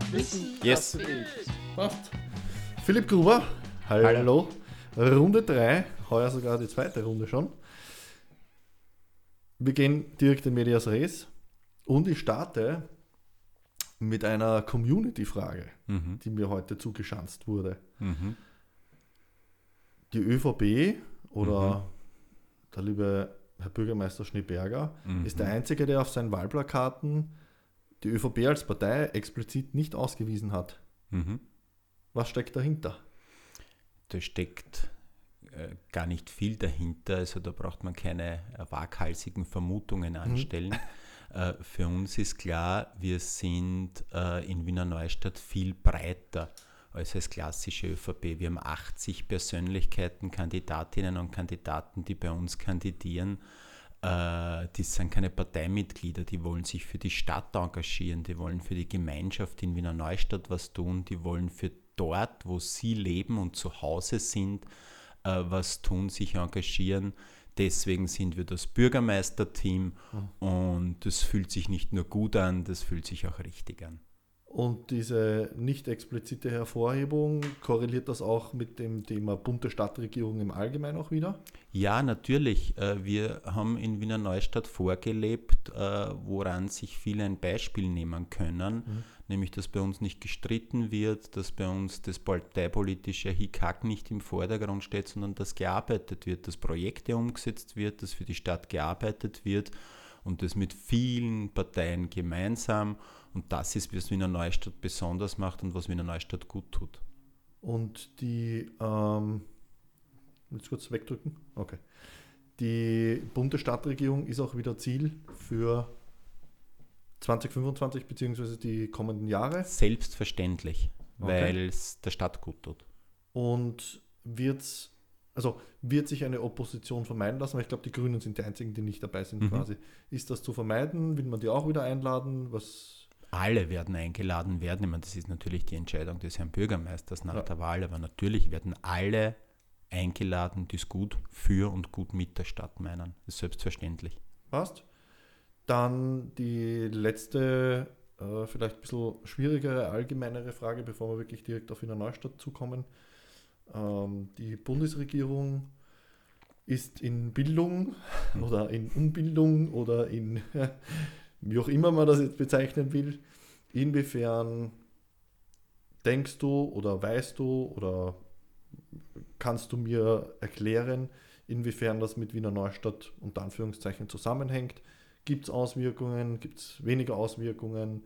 Wissen, Yes. das bewegt. Passt. Philipp Gruber, hallo. Runde 3, heuer sogar die zweite Runde schon. Wir gehen direkt in Medias Res und ich starte mit einer Community-Frage, die mir heute zugeschanzt wurde. Die ÖVP oder der liebe Herr Bürgermeister Schneeberger ist der Einzige, der auf seinen Wahlplakaten die ÖVP als Partei explizit nicht ausgewiesen hat. Was steckt dahinter? Da steckt gar nicht viel dahinter, also da braucht man keine waghalsigen Vermutungen anstellen. Für uns ist klar, wir sind in Wiener Neustadt viel breiter als klassische ÖVP. Wir haben 80 Persönlichkeiten, Kandidatinnen und Kandidaten, die bei uns kandidieren. Die sind keine Parteimitglieder, die wollen sich für die Stadt engagieren, die wollen für die Gemeinschaft in Wiener Neustadt was tun, die wollen für dort, wo sie leben und zu Hause sind, was tun, sich engagieren. Deswegen sind wir das Bürgermeisterteam und das fühlt sich nicht nur gut an, das fühlt sich auch richtig an. Und diese nicht explizite Hervorhebung, korreliert das auch mit dem Thema bunte Stadtregierung im Allgemeinen auch wieder? Ja, natürlich. Wir haben in Wiener Neustadt vorgelebt, woran sich viele ein Beispiel nehmen können, nämlich, dass bei uns nicht gestritten wird, dass bei uns das parteipolitische Hickhack nicht im Vordergrund steht, sondern dass gearbeitet wird, dass Projekte umgesetzt wird, dass für die Stadt gearbeitet wird und das mit vielen Parteien gemeinsam. Und das ist, was Wiener Neustadt besonders macht und was Wiener Neustadt gut tut. Und die, jetzt kurz wegdrücken, okay. Die bunte Stadtregierung ist auch wieder Ziel für 2025 bzw. die kommenden Jahre? Selbstverständlich, weil es der Stadt gut tut. Und wird sich eine Opposition vermeiden lassen? Weil ich glaube, die Grünen sind die einzigen, die nicht dabei sind quasi. Ist das zu vermeiden? Will man die auch wieder einladen? Alle werden eingeladen werden. Ich meine, das ist natürlich die Entscheidung des Herrn Bürgermeisters nach der Wahl, aber natürlich werden alle eingeladen, die es gut für und gut mit der Stadt meinen. Das ist selbstverständlich. Passt. Dann die letzte, vielleicht ein bisschen schwierigere, allgemeinere Frage, bevor wir wirklich direkt auf Wiener Neustadt zukommen. Die Bundesregierung ist in Bildung oder in Unbildung oder in wie auch immer man das jetzt bezeichnen will. Inwiefern denkst du oder weißt du oder kannst du mir erklären, inwiefern das mit Wiener Neustadt unter Anführungszeichen zusammenhängt? Gibt es Auswirkungen? Gibt es weniger Auswirkungen?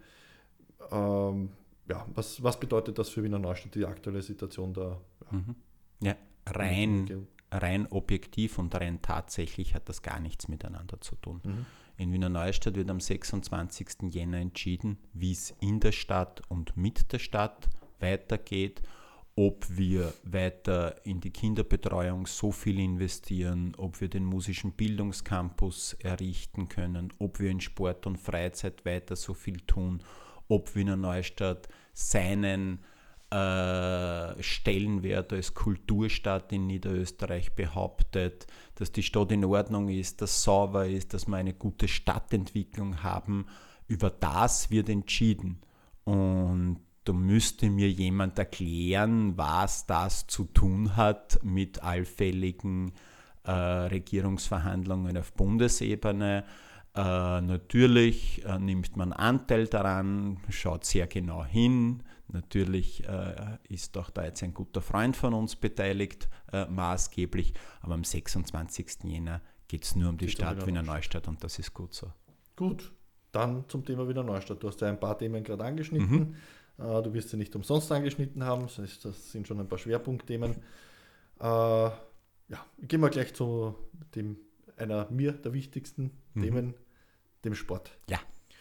Was bedeutet das für Wiener Neustadt, die aktuelle Situation da? Ja, rein objektiv und rein tatsächlich hat das gar nichts miteinander zu tun. In Wiener Neustadt wird am 26. Jänner entschieden, wie es in der Stadt und mit der Stadt weitergeht, ob wir weiter in die Kinderbetreuung so viel investieren, ob wir den musischen Bildungscampus errichten können, ob wir in Sport und Freizeit weiter so viel tun, ob Wiener Neustadt seinen Stellenwert als Kulturstadt in Niederösterreich behauptet, dass die Stadt in Ordnung ist, dass sauber ist, dass wir eine gute Stadtentwicklung haben. Über das wird entschieden. Und da müsste mir jemand erklären, was das zu tun hat mit allfälligen Regierungsverhandlungen auf Bundesebene. Natürlich nimmt man Anteil daran, schaut sehr genau hin. Natürlich ist auch da jetzt ein guter Freund von uns beteiligt, maßgeblich. Aber am 26. Jänner geht es nur um die Stadt Wiener Neustadt und das ist gut so. Gut, dann zum Thema Wiener Neustadt. Du hast ja ein paar Themen gerade angeschnitten. Du wirst sie nicht umsonst angeschnitten haben. Das sind schon ein paar Schwerpunktthemen. Gehen wir gleich zu einer der wichtigsten Themen, dem Sport. Ja.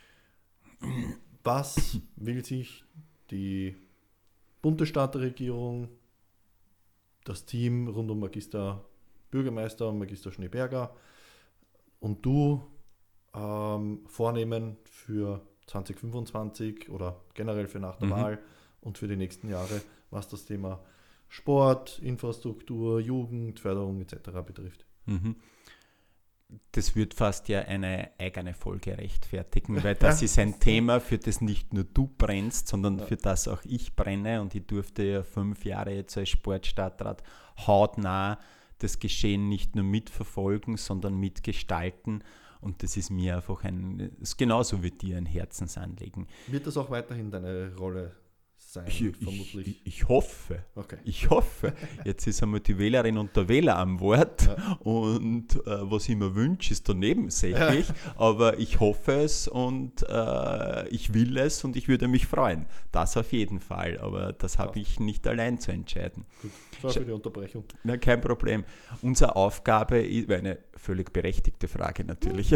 Was will sich die bunte Stadtregierung, das Team rund um Magister Bürgermeister und Magister Schneeberger und du vornehmen für 2025 oder generell für nach der Wahl und für die nächsten Jahre, was das Thema Sport, Infrastruktur, Jugend, Förderung etc. betrifft? das wird fast ja eine eigene Folge rechtfertigen, weil das ist ein Thema, für das nicht nur du brennst, sondern für das auch ich brenne, und ich durfte ja 5 Jahre jetzt als Sportstadtrat hautnah das Geschehen nicht nur mitverfolgen, sondern mitgestalten, und das ist mir einfach ist genauso wie dir ein Herzensanliegen. Wird das auch weiterhin deine Rolle sein, vermutlich? Ich hoffe. Okay. Ich hoffe. Jetzt ist einmal die Wählerin und der Wähler am Wort, und was ich mir wünsche, ist daneben nebensächlich, aber ich hoffe es, und ich will es, und ich würde mich freuen. Das auf jeden Fall, aber das habe ich nicht allein zu entscheiden. Gut, sorry für die Unterbrechung. Na, kein Problem. Unsere Aufgabe ist, eine völlig berechtigte Frage natürlich,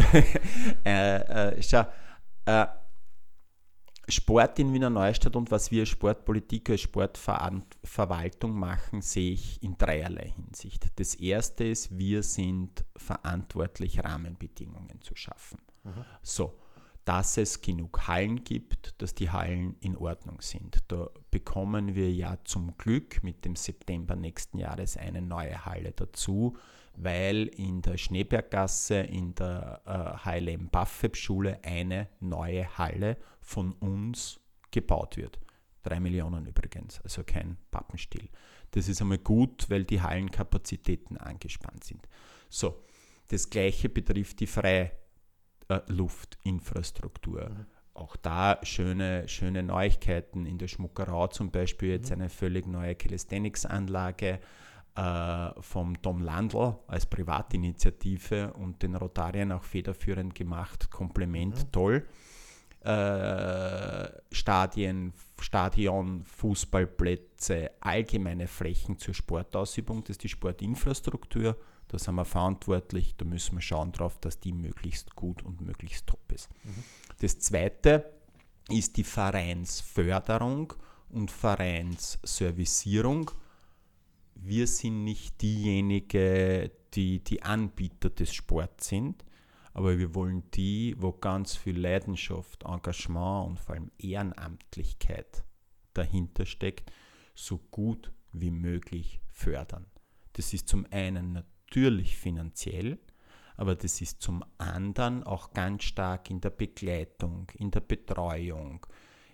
Sport in Wiener Neustadt und was wir als Sportpolitik, als Sportverwaltung machen, sehe ich in dreierlei Hinsicht. Das erste ist, wir sind verantwortlich, Rahmenbedingungen zu schaffen. So, dass es genug Hallen gibt, dass die Hallen in Ordnung sind. Da bekommen wir ja zum Glück mit dem September nächsten Jahres eine neue Halle dazu, weil in der Schneeberggasse, in der HLM-Buffeb-Schule eine neue Halle von uns gebaut wird. 3 Millionen übrigens, also kein Pappenstiel. Das ist einmal gut, weil die Hallenkapazitäten angespannt sind. So, das Gleiche betrifft die Freiluftinfrastruktur. Auch da schöne Neuigkeiten. In der Schmuckerau zum Beispiel jetzt eine völlig neue Calisthenics-Anlage vom Tom Landl als Privatinitiative und den Rotarien auch federführend gemacht. Kompliment, toll. Stadion, Fußballplätze, allgemeine Flächen zur Sportausübung, das ist die Sportinfrastruktur. Da sind wir verantwortlich, da müssen wir schauen drauf, dass die möglichst gut und möglichst top ist. Das zweite ist die Vereinsförderung und Vereinsservicierung. Wir sind nicht diejenigen, die Anbieter des Sports sind, aber wir wollen die, wo ganz viel Leidenschaft, Engagement und vor allem Ehrenamtlichkeit dahinter steckt, so gut wie möglich fördern. Das ist zum einen natürlich finanziell, aber das ist zum anderen auch ganz stark in der Begleitung, in der Betreuung,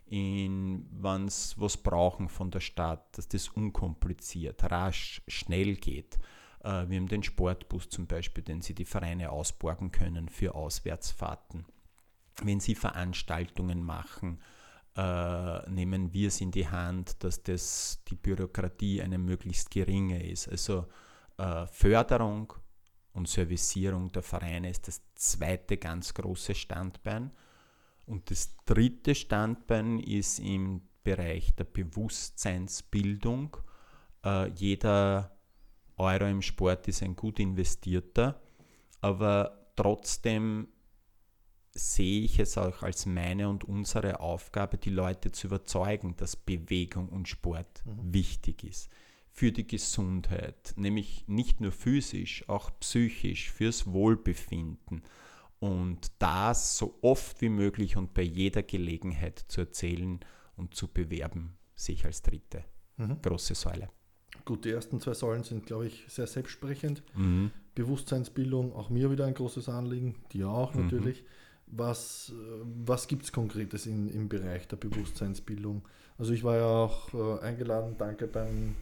wenn sie was brauchen von der Stadt, dass das unkompliziert, rasch, schnell geht. Wir haben den Sportbus zum Beispiel, den sie die Vereine ausborgen können für Auswärtsfahrten. Wenn sie Veranstaltungen machen, nehmen wir es in die Hand, dass die Bürokratie eine möglichst geringe ist. Also Förderung und Servicierung der Vereine ist das zweite ganz große Standbein. Und das dritte Standbein ist im Bereich der Bewusstseinsbildung. Jeder Euro im Sport ist ein gut investierter, aber trotzdem sehe ich es auch als meine und unsere Aufgabe, die Leute zu überzeugen, dass Bewegung und Sport wichtig ist. Für die Gesundheit, nämlich nicht nur physisch, auch psychisch, fürs Wohlbefinden. Und das so oft wie möglich und bei jeder Gelegenheit zu erzählen und zu bewerben, sehe ich als dritte große Säule. Gut, die ersten 2 Säulen sind, glaube ich, sehr selbstsprechend. Bewusstseinsbildung, auch mir wieder ein großes Anliegen, dir auch natürlich. Was gibt es Konkretes im Bereich der Bewusstseinsbildung? Also ich war ja auch eingeladen, danke beim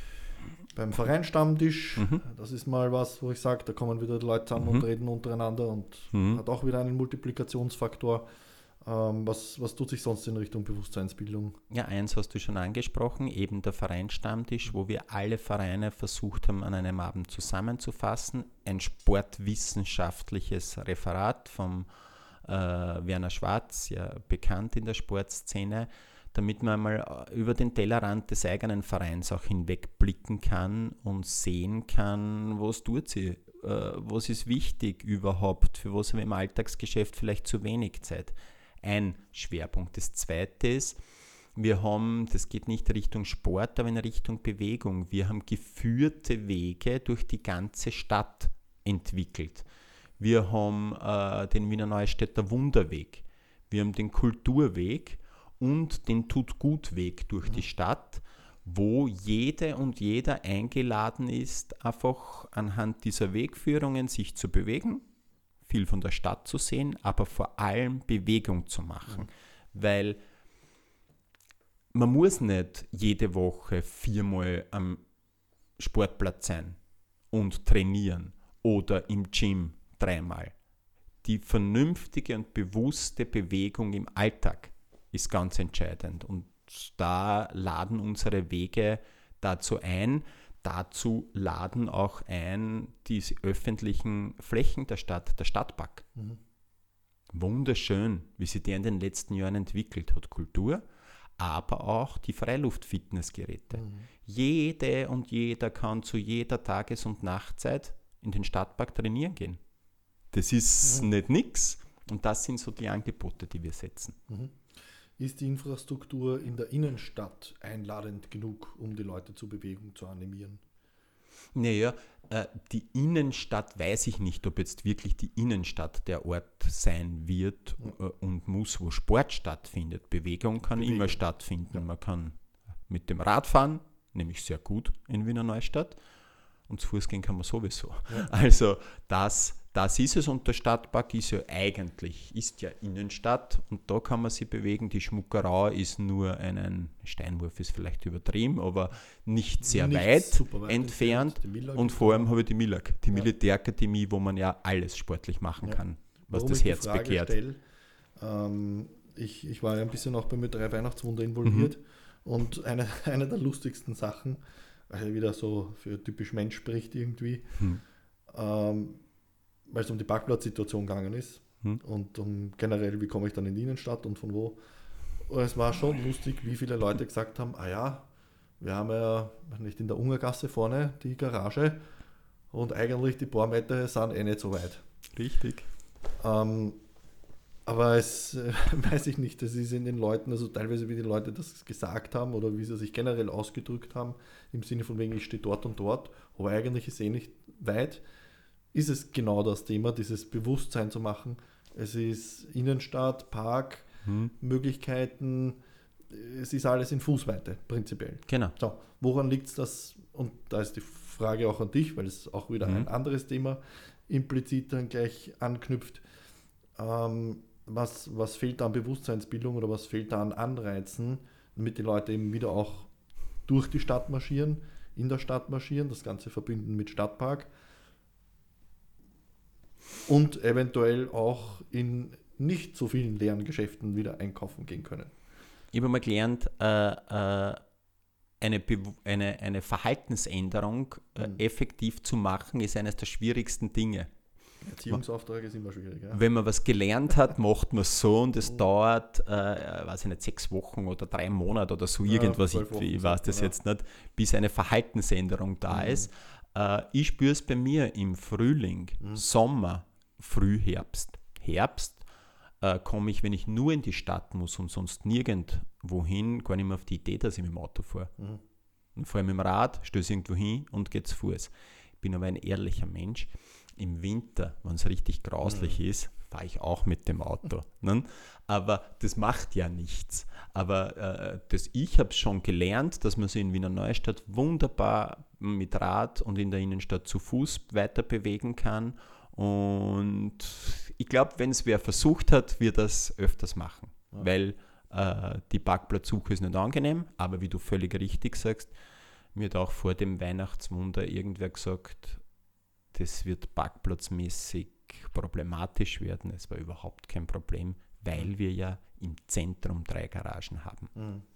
Vereinsstammtisch. Das ist mal was, wo ich sage, da kommen wieder die Leute zusammen und reden untereinander und hat auch wieder einen Multiplikationsfaktor. Was tut sich sonst in Richtung Bewusstseinsbildung? Ja, eins hast du schon angesprochen, eben der Vereinsstammtisch, wo wir alle Vereine versucht haben, an einem Abend zusammenzufassen. Ein sportwissenschaftliches Referat vom Werner Schwarz, ja bekannt in der Sportszene, damit man mal über den Tellerrand des eigenen Vereins auch hinwegblicken kann und sehen kann, was tut sie, was ist wichtig überhaupt, für was haben wir im Alltagsgeschäft vielleicht zu wenig Zeit. Ein Schwerpunkt. Das zweite ist, wir haben, das geht nicht Richtung Sport, aber in Richtung Bewegung. Wir haben geführte Wege durch die ganze Stadt entwickelt. Wir haben den Wiener Neustädter Wunderweg. Wir haben den Kulturweg und den Tut-Gut-Weg durch die Stadt, wo jede und jeder eingeladen ist, einfach anhand dieser Wegführungen sich zu bewegen, viel von der Stadt zu sehen, aber vor allem Bewegung zu machen. Weil man muss nicht jede Woche 4-mal am Sportplatz sein und trainieren oder im Gym 3-mal. Die vernünftige und bewusste Bewegung im Alltag ist ganz entscheidend. Und da laden unsere Wege dazu ein. Dazu laden auch ein diese öffentlichen Flächen der Stadt, der Stadtpark. Wunderschön, wie sich der in den letzten Jahren entwickelt hat. Kultur, aber auch die Freiluft-Fitnessgeräte. Jede und jeder kann zu jeder Tages- und Nachtzeit in den Stadtpark trainieren gehen. Das ist nicht nix. Und das sind so die Angebote, die wir setzen. Ist die Infrastruktur in der Innenstadt einladend genug, um die Leute zur Bewegung zu animieren? Naja, die Innenstadt weiß ich nicht, ob jetzt wirklich die Innenstadt der Ort sein wird und muss, wo Sport stattfindet. Bewegung kann immer stattfinden. Ja. Man kann mit dem Rad fahren, nämlich sehr gut in Wiener Neustadt, und zu Fuß gehen kann man sowieso. Ja. Also das ist es, und der Stadtpark ist ja Innenstadt, und da kann man sich bewegen. Die Schmuckerau ist nur einen Steinwurf, ist vielleicht übertrieben, aber nicht sehr weit entfernt. Und vor allem habe ich die Millag, die Militärakademie, wo man ja alles sportlich machen kann, was das Herz begehrt. Ich war ja ein bisschen auch bei mir 3 Weihnachtswunder involviert, und eine der lustigsten Sachen, weil wieder so für typisch Mensch spricht irgendwie, weil es um die Parkplatzsituation gegangen ist und um generell, wie komme ich dann in die Innenstadt und von wo. Und es war schon lustig, wie viele Leute gesagt haben, wir haben ja nicht in der Ungergasse vorne die Garage und eigentlich die paar Meter sind nicht so weit. Richtig. Aber es weiß ich nicht, das ist in den Leuten, also teilweise wie die Leute das gesagt haben oder wie sie sich generell ausgedrückt haben, im Sinne von wegen, ich stehe dort und dort, aber eigentlich ist nicht weit, ist es genau das Thema, dieses Bewusstsein zu machen. Es ist Innenstadt, Park, Möglichkeiten, es ist alles in Fußweite, prinzipiell. Genau. So, woran liegt es das? Und da ist die Frage auch an dich, weil es auch wieder ein anderes Thema implizit dann gleich anknüpft. Was fehlt da an Bewusstseinsbildung oder was fehlt da an Anreizen, damit die Leute eben wieder auch durch die Stadt marschieren, in der Stadt marschieren, das Ganze verbinden mit Stadtpark und eventuell auch in nicht so vielen leeren Geschäften wieder einkaufen gehen können. Ich habe mal gelernt, eine Verhaltensänderung effektiv zu machen, ist eines der schwierigsten Dinge. Erziehungsauftrag ist immer schwierig. Ja? Wenn man was gelernt hat, macht man es so, und es dauert, weiß ich nicht, 6 Wochen oder 3 Monate oder so irgendwas, ich weiß das jetzt nicht, bis eine Verhaltensänderung da ist. Ich spüre es bei mir im Frühling, Sommer, Frühherbst. Herbst komme ich, wenn ich nur in die Stadt muss und sonst nirgendwohin, gar nicht mehr auf die Idee, dass ich mit dem Auto fahre. Und fahre mit dem Rad, stöße irgendwo hin und gehe zu Fuß. Ich bin aber ein ehrlicher Mensch. Im Winter, wenn es richtig grauslich ist, fahre ich auch mit dem Auto. Ne? Aber das macht ja nichts. Aber ich habe es schon gelernt, dass man sich in Wiener Neustadt wunderbar mit Rad und in der Innenstadt zu Fuß weiter bewegen kann. Und ich glaube, wenn es wer versucht hat, wird das öfters machen. Ja. Weil die Parkplatzsuche ist nicht angenehm, aber wie du völlig richtig sagst, mir hat auch vor dem Weihnachtswunder irgendwer gesagt, das wird parkplatzmäßig problematisch werden. Es war überhaupt kein Problem, weil wir ja im Zentrum 3 Garagen haben.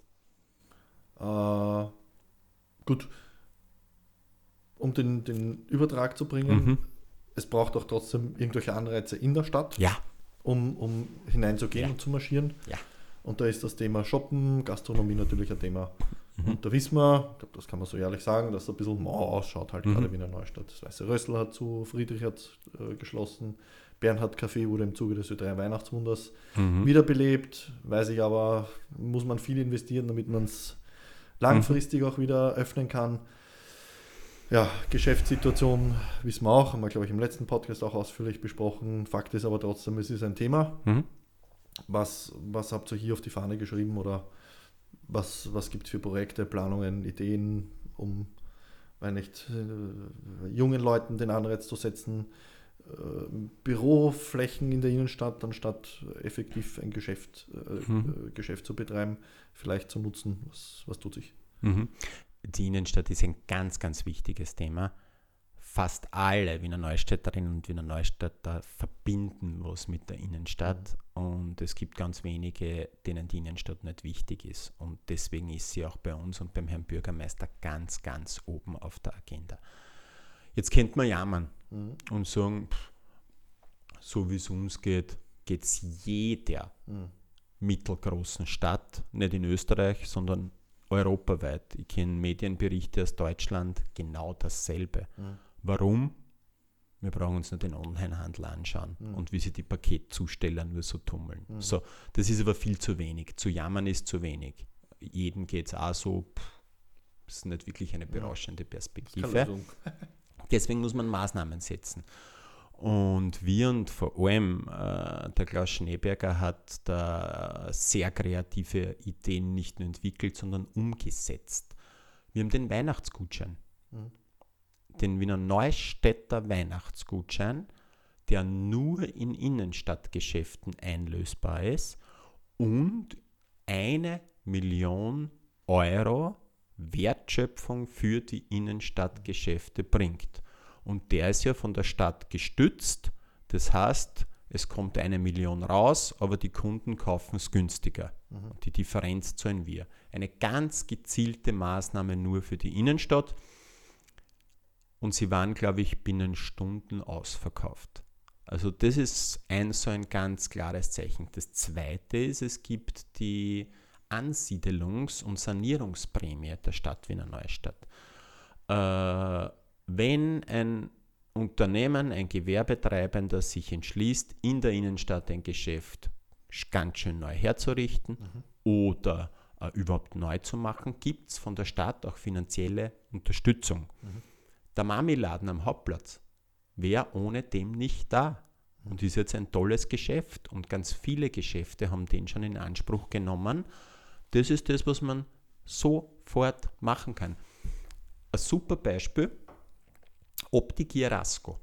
Gut, um den Übertrag zu bringen, es braucht auch trotzdem irgendwelche Anreize in der Stadt, um hineinzugehen und zu marschieren. Ja. Und da ist das Thema Shoppen, Gastronomie natürlich ein Thema. Und da wissen wir, ich glaube, das kann man so ehrlich sagen, dass es ein bisschen mau ausschaut, halt gerade Wiener Neustadt. Das Weiße Rössl hat zu, Friedrich hat geschlossen, Bernhard Café wurde im Zuge des Ö3 Weihnachtswunders wiederbelebt. Weiß ich aber, muss man viel investieren, damit man es langfristig auch wieder öffnen kann. Ja, Geschäftssituation wissen wir auch, haben wir, glaube ich, im letzten Podcast auch ausführlich besprochen. Fakt ist aber trotzdem, es ist ein Thema. Was habt ihr hier auf die Fahne geschrieben oder was gibt es für Projekte, Planungen, Ideen, um jungen Leuten den Anreiz zu setzen, Büroflächen in der Innenstadt, anstatt effektiv ein Geschäft zu betreiben, vielleicht zu nutzen. Was tut sich? Die Innenstadt ist ein ganz, ganz wichtiges Thema. Fast alle Wiener Neustädterinnen und Wiener Neustädter verbinden was mit der Innenstadt und es gibt ganz wenige, denen die Innenstadt nicht wichtig ist und deswegen ist sie auch bei uns und beim Herrn Bürgermeister ganz, ganz oben auf der Agenda. Jetzt könnte man jammern und sagen, so wie es uns geht, geht es jeder mittelgroßen Stadt, nicht in Österreich, sondern europaweit. Ich kenne Medienberichte aus Deutschland, genau dasselbe. Warum? Wir brauchen uns nur den Onlinehandel anschauen und wie sich die Paketzusteller nur so tummeln. So, das ist aber viel zu wenig. Zu jammern ist zu wenig. Jedem geht es auch so, das ist nicht wirklich eine berauschende Perspektive. Deswegen muss man Maßnahmen setzen. Und wir und vor allem der Klaus Schneeberger hat da sehr kreative Ideen nicht nur entwickelt, sondern umgesetzt. Wir haben den Weihnachtsgutschein. Den Wiener Neustädter Weihnachtsgutschein, der nur in Innenstadtgeschäften einlösbar ist und 1 Million Euro Wertschöpfung für die Innenstadtgeschäfte bringt. Und der ist ja von der Stadt gestützt, das heißt, es kommt 1 Million raus, aber die Kunden kaufen es günstiger. Die Differenz zahlen wir. Eine ganz gezielte Maßnahme nur für die Innenstadt. Und sie waren, glaube ich, binnen Stunden ausverkauft. Also das ist so ein ganz klares Zeichen. Das Zweite ist, es gibt die Ansiedelungs- und Sanierungsprämie der Stadt Wiener Neustadt. Wenn ein Unternehmen, ein Gewerbetreibender sich entschließt, in der Innenstadt ein Geschäft ganz schön neu herzurichten oder überhaupt neu zu machen, gibt es von der Stadt auch finanzielle Unterstützung. Der Mami-Laden am Hauptplatz wäre ohne dem nicht da und ist jetzt ein tolles Geschäft und ganz viele Geschäfte haben den schon in Anspruch genommen. Das ist das, was man sofort machen kann. Ein super Beispiel, Optik Jerasco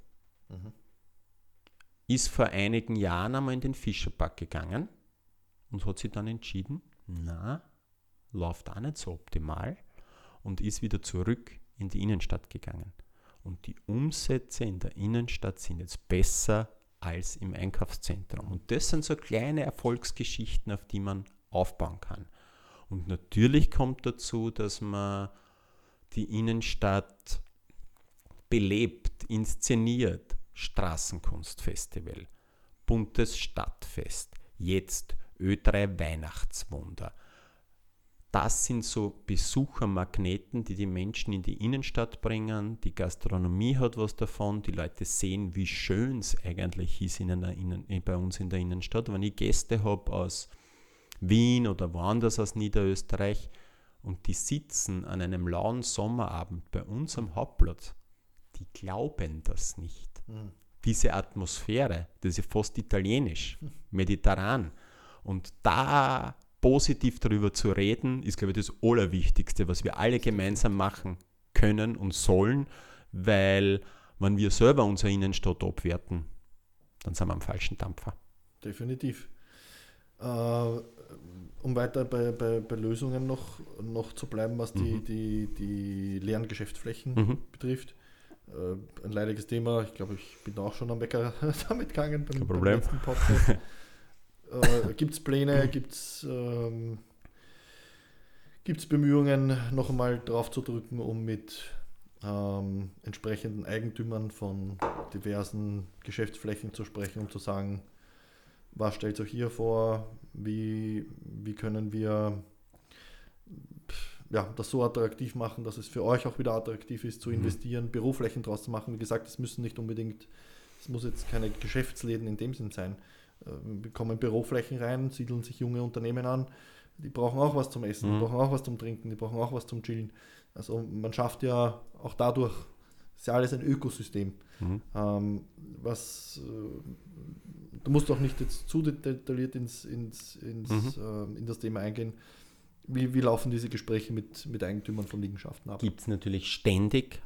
ist vor einigen Jahren einmal in den Fischerpark gegangen und hat sich dann entschieden, läuft auch nicht so optimal und ist wieder zurück in die Innenstadt gegangen. Und die Umsätze in der Innenstadt sind jetzt besser als im Einkaufszentrum. Und das sind so kleine Erfolgsgeschichten, auf die man aufbauen kann. Und natürlich kommt dazu, dass man die Innenstadt belebt, inszeniert. Straßenkunstfestival, buntes Stadtfest, jetzt Ö3 Weihnachtswunder. Das sind so Besuchermagneten, die die Menschen in die Innenstadt bringen. Die Gastronomie hat was davon. Die Leute sehen, wie schön es eigentlich ist bei uns in der Innenstadt. Wenn ich Gäste habe aus Wien oder woanders aus Niederösterreich und die sitzen an einem lauen Sommerabend bei uns am Hauptplatz, die glauben das nicht. Diese Atmosphäre, das ist fast italienisch, mediterran. Und da positiv darüber zu reden, ist, glaube ich, das Allerwichtigste, was wir alle gemeinsam machen können und sollen, weil wenn wir selber unsere Innenstadt abwerten, dann sind wir am falschen Dampfer. Definitiv. Um weiter bei Lösungen noch zu bleiben, was die leeren Geschäftsflächen betrifft. Ein leidiges Thema, ich glaube, ich bin auch schon am Wecker damit gegangen beim letzten Podcast. Gibt es Pläne, gibt es Bemühungen, noch einmal drauf zu drücken, um mit entsprechenden Eigentümern von diversen Geschäftsflächen zu sprechen, um zu sagen, was stellt euch hier vor, wie können wir das so attraktiv machen, dass es für euch auch wieder attraktiv ist, zu investieren, Büroflächen draus zu machen. Wie gesagt, es muss jetzt keine Geschäftsläden in dem Sinn sein. Kommen Büroflächen rein, siedeln sich junge Unternehmen an, die brauchen auch was zum Essen, die brauchen auch was zum Trinken, die brauchen auch was zum Chillen. Also man schafft ja auch dadurch, ist ja alles ein Ökosystem. Du musst auch nicht jetzt zu detailliert in das Thema eingehen. Wie laufen diese Gespräche mit Eigentümern von Liegenschaften ab? Gibt es natürlich ständig.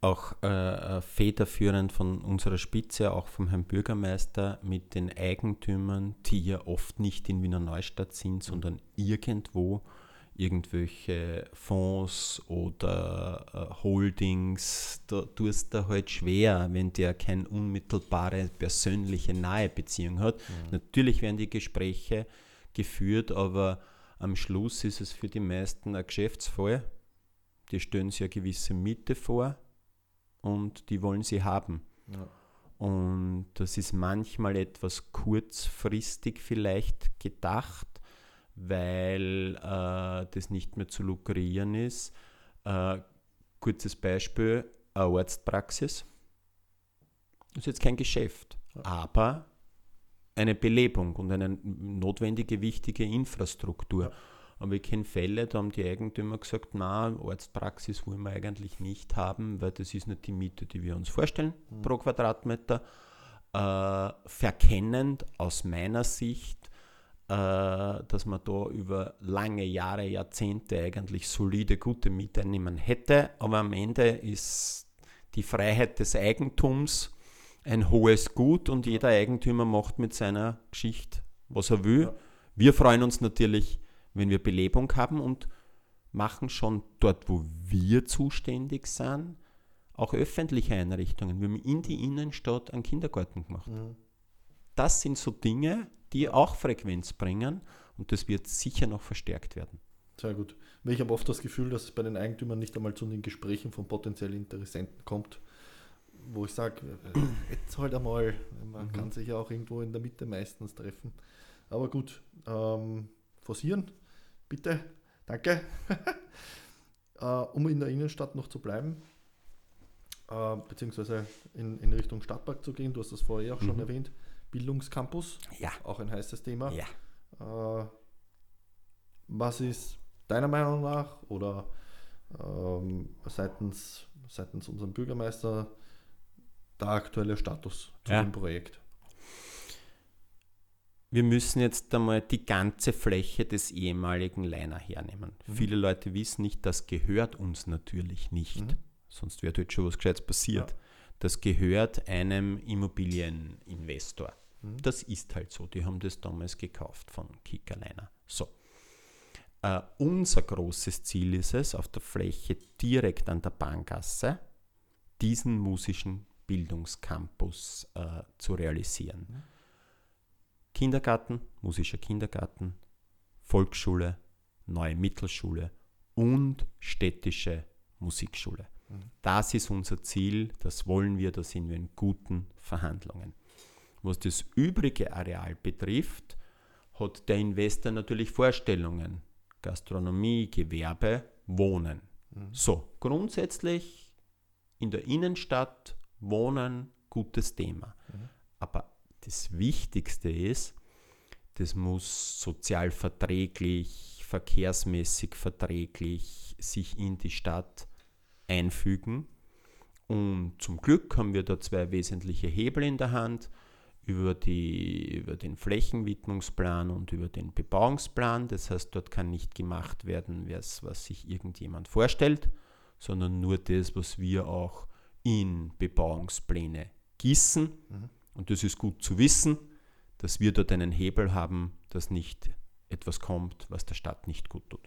auch federführend von unserer Spitze, auch vom Herrn Bürgermeister, mit den Eigentümern, die ja oft nicht in Wiener Neustadt sind, sondern irgendwo irgendwelche Fonds oder Holdings, da tust du halt schwer, wenn der keine unmittelbare, persönliche, nahe Beziehung hat. Natürlich werden die Gespräche geführt, aber am Schluss ist es für die meisten ein Geschäftsfall. Die stellen sich eine gewisse Miete vor und die wollen sie haben. Ja. Und das ist manchmal etwas kurzfristig vielleicht gedacht, weil das nicht mehr zu lukrieren ist. Kurzes Beispiel, eine Arztpraxis. Das ist jetzt kein Geschäft, aber eine Belebung und eine notwendige, wichtige Infrastruktur. Ja. Aber ich kenne Fälle, da haben die Eigentümer gesagt, na, Arztpraxis wollen wir eigentlich nicht haben, weil das ist nicht die Miete, die wir uns vorstellen pro Quadratmeter. Verkennend aus meiner Sicht, dass man da über lange Jahre, Jahrzehnte eigentlich solide, gute Mieteinnahmen hätte, aber am Ende ist die Freiheit des Eigentums ein hohes Gut und jeder Eigentümer macht mit seiner Geschichte, was er will. Ja. Wir freuen uns natürlich, wenn wir Belebung haben und machen schon dort, wo wir zuständig sind, auch öffentliche Einrichtungen. Wir haben in die Innenstadt einen Kindergarten gemacht. Das sind so Dinge, die auch Frequenz bringen und das wird sicher noch verstärkt werden. Sehr gut. Ich habe oft das Gefühl, dass es bei den Eigentümern nicht einmal zu den Gesprächen von potenziellen Interessenten kommt, wo ich sage, jetzt halt einmal, man kann sich ja auch irgendwo in der Mitte meistens treffen. Aber gut, forcieren, bitte, danke. Um in der Innenstadt noch zu bleiben, beziehungsweise in Richtung Stadtpark zu gehen, du hast das vorher auch schon erwähnt, Bildungscampus, Ja. auch ein heißes Thema. Ja. Was ist deiner Meinung nach oder seitens unserem Bürgermeister der aktuelle Status zu dem Projekt? Wir müssen jetzt einmal die ganze Fläche des ehemaligen Leiner hernehmen. Viele Leute wissen nicht, das gehört uns natürlich nicht. Sonst wäre dort schon was Gescheites passiert. Ja. Das gehört einem Immobilieninvestor. Das ist halt so. Die haben das damals gekauft von Kika Leiner. So. Unser großes Ziel ist es, auf der Fläche direkt an der Bahngasse diesen musischen Bildungscampus zu realisieren. Kindergarten, musischer Kindergarten, Volksschule, neue Mittelschule und städtische Musikschule. Das ist unser Ziel, das wollen wir, da sind wir in guten Verhandlungen. Was das übrige Areal betrifft, hat der Investor natürlich Vorstellungen. Gastronomie, Gewerbe, Wohnen. So, grundsätzlich in der Innenstadt Wohnen, gutes Thema. Aber das Wichtigste ist, das muss sozial verträglich, verkehrsmäßig verträglich sich in die Stadt einfügen. Und zum Glück haben wir da zwei wesentliche Hebel in der Hand, über den Flächenwidmungsplan und über den Bebauungsplan. Das heißt, dort kann nicht gemacht werden, was sich irgendjemand vorstellt, sondern nur das, was wir auch in Bebauungspläne gießen. Und das ist gut zu wissen, dass wir dort einen Hebel haben, dass nicht etwas kommt, was der Stadt nicht gut tut.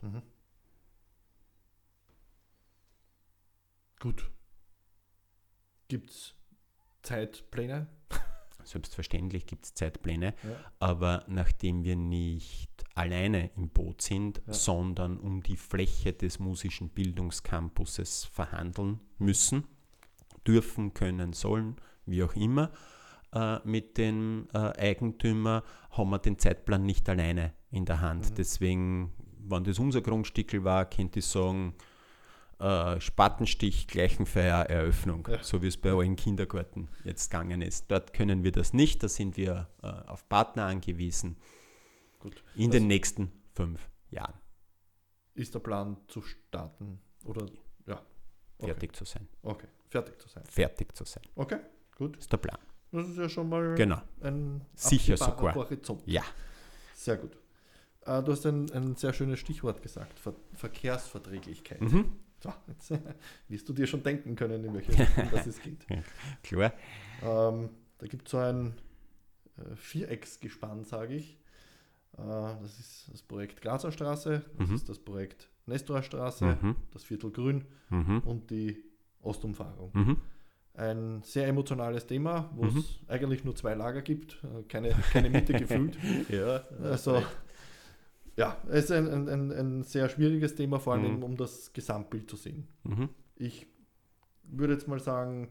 Gut. Gibt es Zeitpläne? Selbstverständlich gibt es Zeitpläne, aber nachdem wir nicht alleine im Boot sind, sondern um die Fläche des musischen Bildungscampuses verhandeln müssen, dürfen, können, sollen, wie auch immer, mit dem Eigentümer haben wir den Zeitplan nicht alleine in der Hand. Deswegen, wenn das unser Grundstückel war, könnte ich sagen, Spatenstich, Gleichenfeier, Eröffnung, so wie es bei allen Kindergärten jetzt gegangen ist. Dort können wir das nicht, da sind wir auf Partner angewiesen. Gut. In den nächsten 5 Jahren. Ist der Plan zu starten? Oder ja. Okay. Fertig zu sein. Okay, fertig zu sein. Fertig zu sein. Okay, gut. Das ist der Plan. Das ist ja schon mal ein sicher sogar. Horizont. Ja. Sehr gut. Du hast ein sehr schönes Stichwort gesagt, Verkehrsverträglichkeit. So, jetzt wirst du dir schon denken können, in welche Richtung das es geht. Klar. Da gibt es so ein Vierecksgespann, sage ich. Das ist das Projekt Grazer Straße, das ist das Projekt Nestroer Straße, das Viertel Grün und die Ostumfahrung. Ein sehr emotionales Thema, wo es eigentlich nur 2 Lager gibt, keine Mitte gefühlt. Ja, also, ja, es ist ein sehr schwieriges Thema, vor allem um das Gesamtbild zu sehen. Ich würde jetzt mal sagen,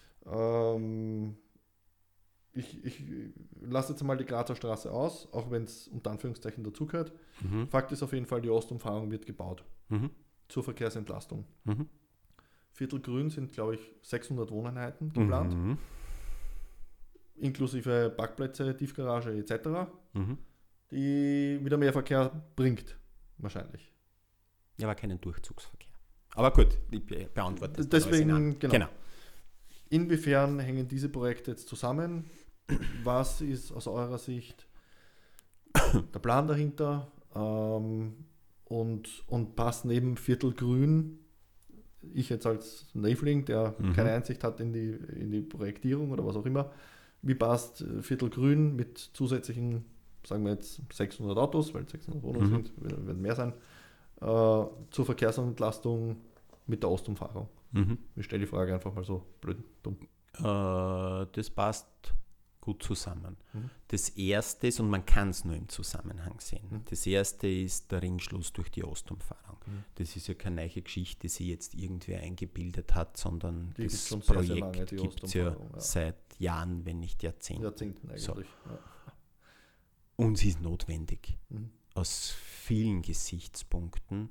ich lasse jetzt mal die Grazer Straße aus, auch wenn es unter Anführungszeichen dazugehört. Fakt ist auf jeden Fall, die Ostumfahrung wird gebaut zur Verkehrsentlastung. Viertel Grün sind, glaube ich, 600 Wohneinheiten geplant, inklusive Parkplätze, Tiefgarage etc., die wieder mehr Verkehr bringt, wahrscheinlich. Ja, aber keinen Durchzugsverkehr. Aber gut, ich beantworte das. Deswegen, genau. Inwiefern hängen diese Projekte jetzt zusammen? Was ist aus eurer Sicht der Plan dahinter? Und passt neben Viertel Grün, ich jetzt als Neifling, der keine Einsicht hat in die Projektierung oder was auch immer, wie passt Viertel Grün mit zusätzlichen, sagen wir jetzt 600 Autos, weil 600 Wohnungen sind, werden mehr sein, zur Verkehrsentlastung mit der Ostumfahrung? Ich stelle die Frage einfach mal so blöd, dumm. Das passt gut zusammen. Das erste ist, und man kann es nur im Zusammenhang sehen, das erste ist der Ringschluss durch die Ostumfahrung. Das ist ja keine neue Geschichte, die sich jetzt irgendwer eingebildet hat, sondern das Projekt gibt es ja seit Jahren, wenn nicht Jahrzehnten eigentlich. So. Ja. Und sie ist notwendig. Aus vielen Gesichtspunkten.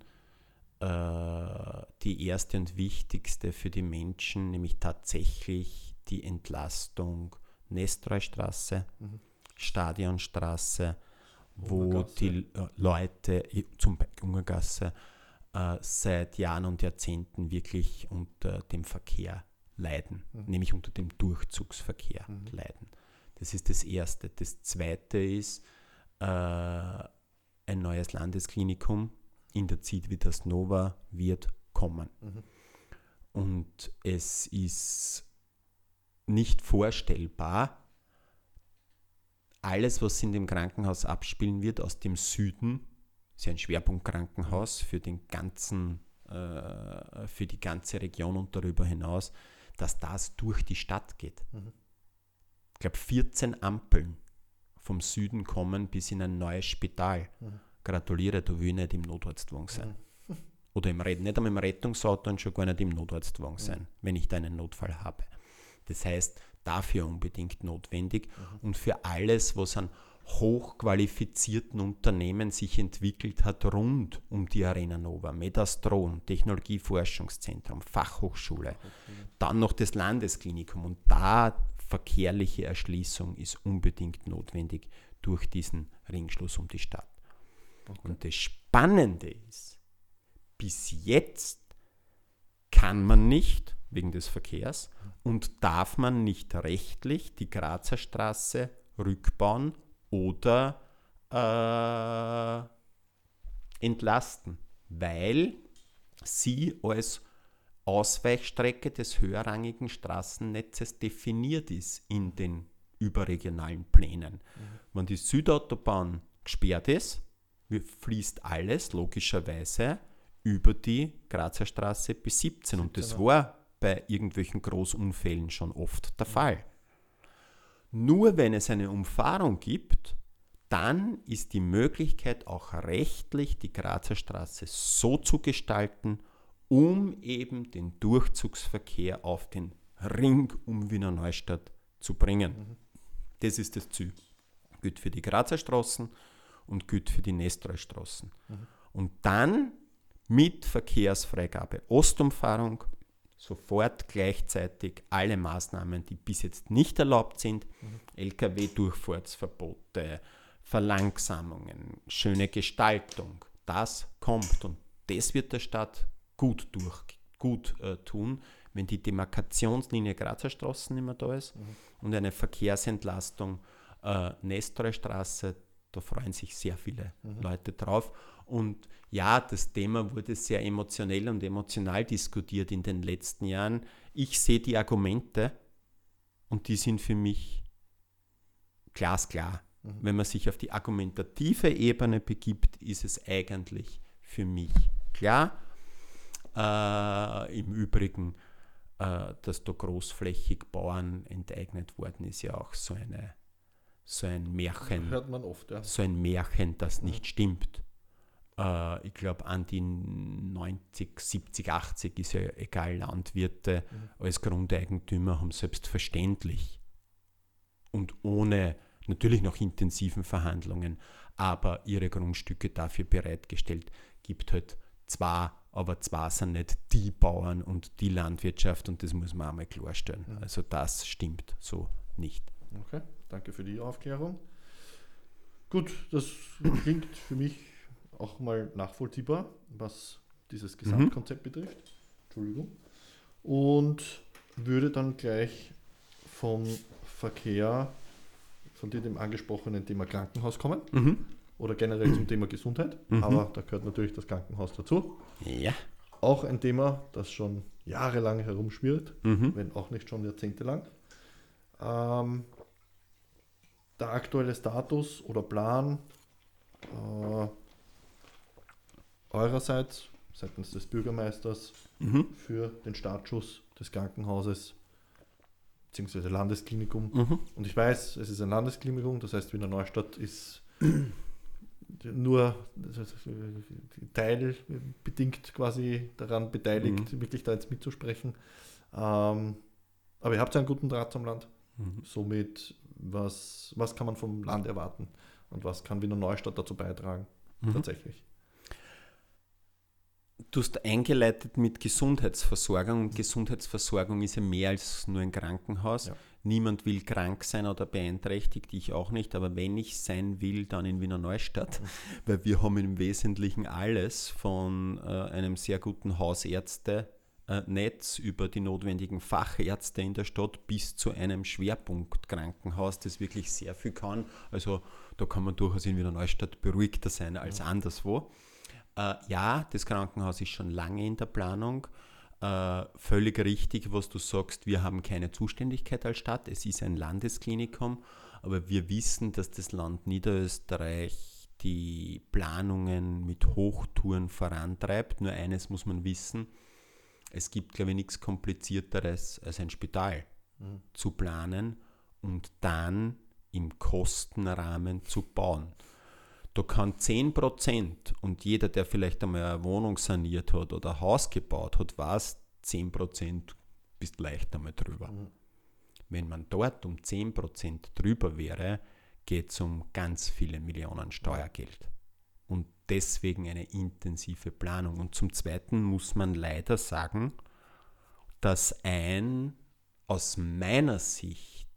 Die erste und wichtigste für die Menschen, nämlich tatsächlich die Entlastung Nestroer Straße, Stadionstraße, wo die Leute, zum Beispiel Ungergasse, seit Jahren und Jahrzehnten wirklich unter dem Verkehr leiden, nämlich unter dem Durchzugsverkehr leiden. Das ist das Erste. Das Zweite ist ein neues Landesklinikum in der Ziedwitters Nova wird kommen. Und es ist nicht vorstellbar, alles, was in dem Krankenhaus abspielen wird, aus dem Süden, ist ja ein Schwerpunktkrankenhaus für die ganze Region und darüber hinaus, dass das durch die Stadt geht. Ich glaube, 14 Ampeln vom Süden kommen bis in ein neues Spital. Gratuliere, du willst nicht im Notarztwagen sein. Oder nicht einmal im Rettungsauto und schon gar nicht im Notarztwagen sein, wenn ich da einen Notfall habe. Das heißt, dafür unbedingt notwendig und für alles, was an hochqualifizierten Unternehmen sich entwickelt hat rund um die Arena Nova, Medastron, Technologieforschungszentrum, Fachhochschule, dann noch das Landesklinikum und da verkehrliche Erschließung ist unbedingt notwendig durch diesen Ringschluss um die Stadt. Und das Spannende ist, bis jetzt kann man nicht, wegen des Verkehrs, und darf man nicht rechtlich die Grazer Straße rückbauen oder entlasten, weil sie als Ausweichstrecke des höherrangigen Straßennetzes definiert ist in den überregionalen Plänen. Wenn die Südautobahn gesperrt ist, fließt alles logischerweise über die Grazer Straße bis 17 und das war bei irgendwelchen Großunfällen schon oft der Fall. Nur wenn es eine Umfahrung gibt, dann ist die Möglichkeit auch rechtlich die Grazer Straße so zu gestalten, um eben den Durchzugsverkehr auf den Ring um Wiener Neustadt zu bringen. Das ist das Ziel. Gilt für die Grazer Straßen und gilt für die Nestroer Straßen. Und dann mit Verkehrsfreigabe Ostumfahrung sofort gleichzeitig alle Maßnahmen, die bis jetzt nicht erlaubt sind, Lkw-Durchfahrtsverbote, Verlangsamungen, schöne Gestaltung, das kommt und das wird der Stadt gut tun, wenn die Demarkationslinie Grazer Straßen nicht mehr da ist und eine Verkehrsentlastung Nestroer Straße, Da freuen sich sehr viele Leute drauf. Und ja, das Thema wurde sehr emotionell und emotional diskutiert in den letzten Jahren. Ich sehe die Argumente und die sind für mich glasklar. Wenn man sich auf die argumentative Ebene begibt, ist es eigentlich für mich klar. Im Übrigen, dass da großflächig Bauern enteignet worden ist, ja auch so ein Märchen. Hört man oft, ja. So ein Märchen, das nicht stimmt. Ich glaube, an die 90, 70, 80 ist ja egal, Landwirte als Grundeigentümer haben selbstverständlich und ohne natürlich noch intensiven Verhandlungen, aber ihre Grundstücke dafür bereitgestellt. Gibt halt zwei, aber zwei sind nicht die Bauern und die Landwirtschaft und das muss man einmal klarstellen. Also das stimmt so nicht. Okay, danke für die Aufklärung. Gut, das klingt für mich auch mal nachvollziehbar, was dieses Gesamtkonzept betrifft. Entschuldigung. Und würde dann gleich vom Verkehr, von dem angesprochenen Thema Krankenhaus kommen. Oder generell zum Thema Gesundheit. Aber da gehört natürlich das Krankenhaus dazu. Ja. Auch ein Thema, das schon jahrelang herumschwirrt, wenn auch nicht schon jahrzehntelang. Der aktuelle Status oder Plan eurerseits, seitens des Bürgermeisters, für den Startschuss des Krankenhauses bzw. Landesklinikum. Und ich weiß, es ist ein Landesklinikum, das heißt Wiener Neustadt ist nur teilbedingt quasi daran beteiligt, wirklich da jetzt mitzusprechen. Aber ihr habt einen guten Draht zum Land. Somit, was kann man vom Land erwarten und was kann Wiener Neustadt dazu beitragen, tatsächlich? Du hast eingeleitet mit Gesundheitsversorgung und Gesundheitsversorgung ist ja mehr als nur ein Krankenhaus. Ja. Niemand will krank sein oder beeinträchtigt, ich auch nicht, aber wenn ich sein will, dann in Wiener Neustadt, weil wir haben im Wesentlichen alles von einem sehr guten Hausärztenetz über die notwendigen Fachärzte in der Stadt bis zu einem Schwerpunktkrankenhaus, das wirklich sehr viel kann. Also da kann man durchaus in Wiener Neustadt beruhigter sein als anderswo. Ja, das Krankenhaus ist schon lange in der Planung. Völlig richtig, was du sagst, wir haben keine Zuständigkeit als Stadt. Es ist ein Landesklinikum, aber wir wissen, dass das Land Niederösterreich die Planungen mit Hochtouren vorantreibt. Nur eines muss man wissen, es gibt, glaube ich, nichts Komplizierteres als ein Spital zu planen und dann im Kostenrahmen zu bauen. Da kann 10% und jeder, der vielleicht einmal eine Wohnung saniert hat oder ein Haus gebaut hat, weiß, 10% bist leicht einmal drüber. Wenn man dort um 10% drüber wäre, geht es um ganz viele Millionen Steuergeld. Und deswegen eine intensive Planung. Und zum Zweiten muss man leider sagen, dass ein aus meiner Sicht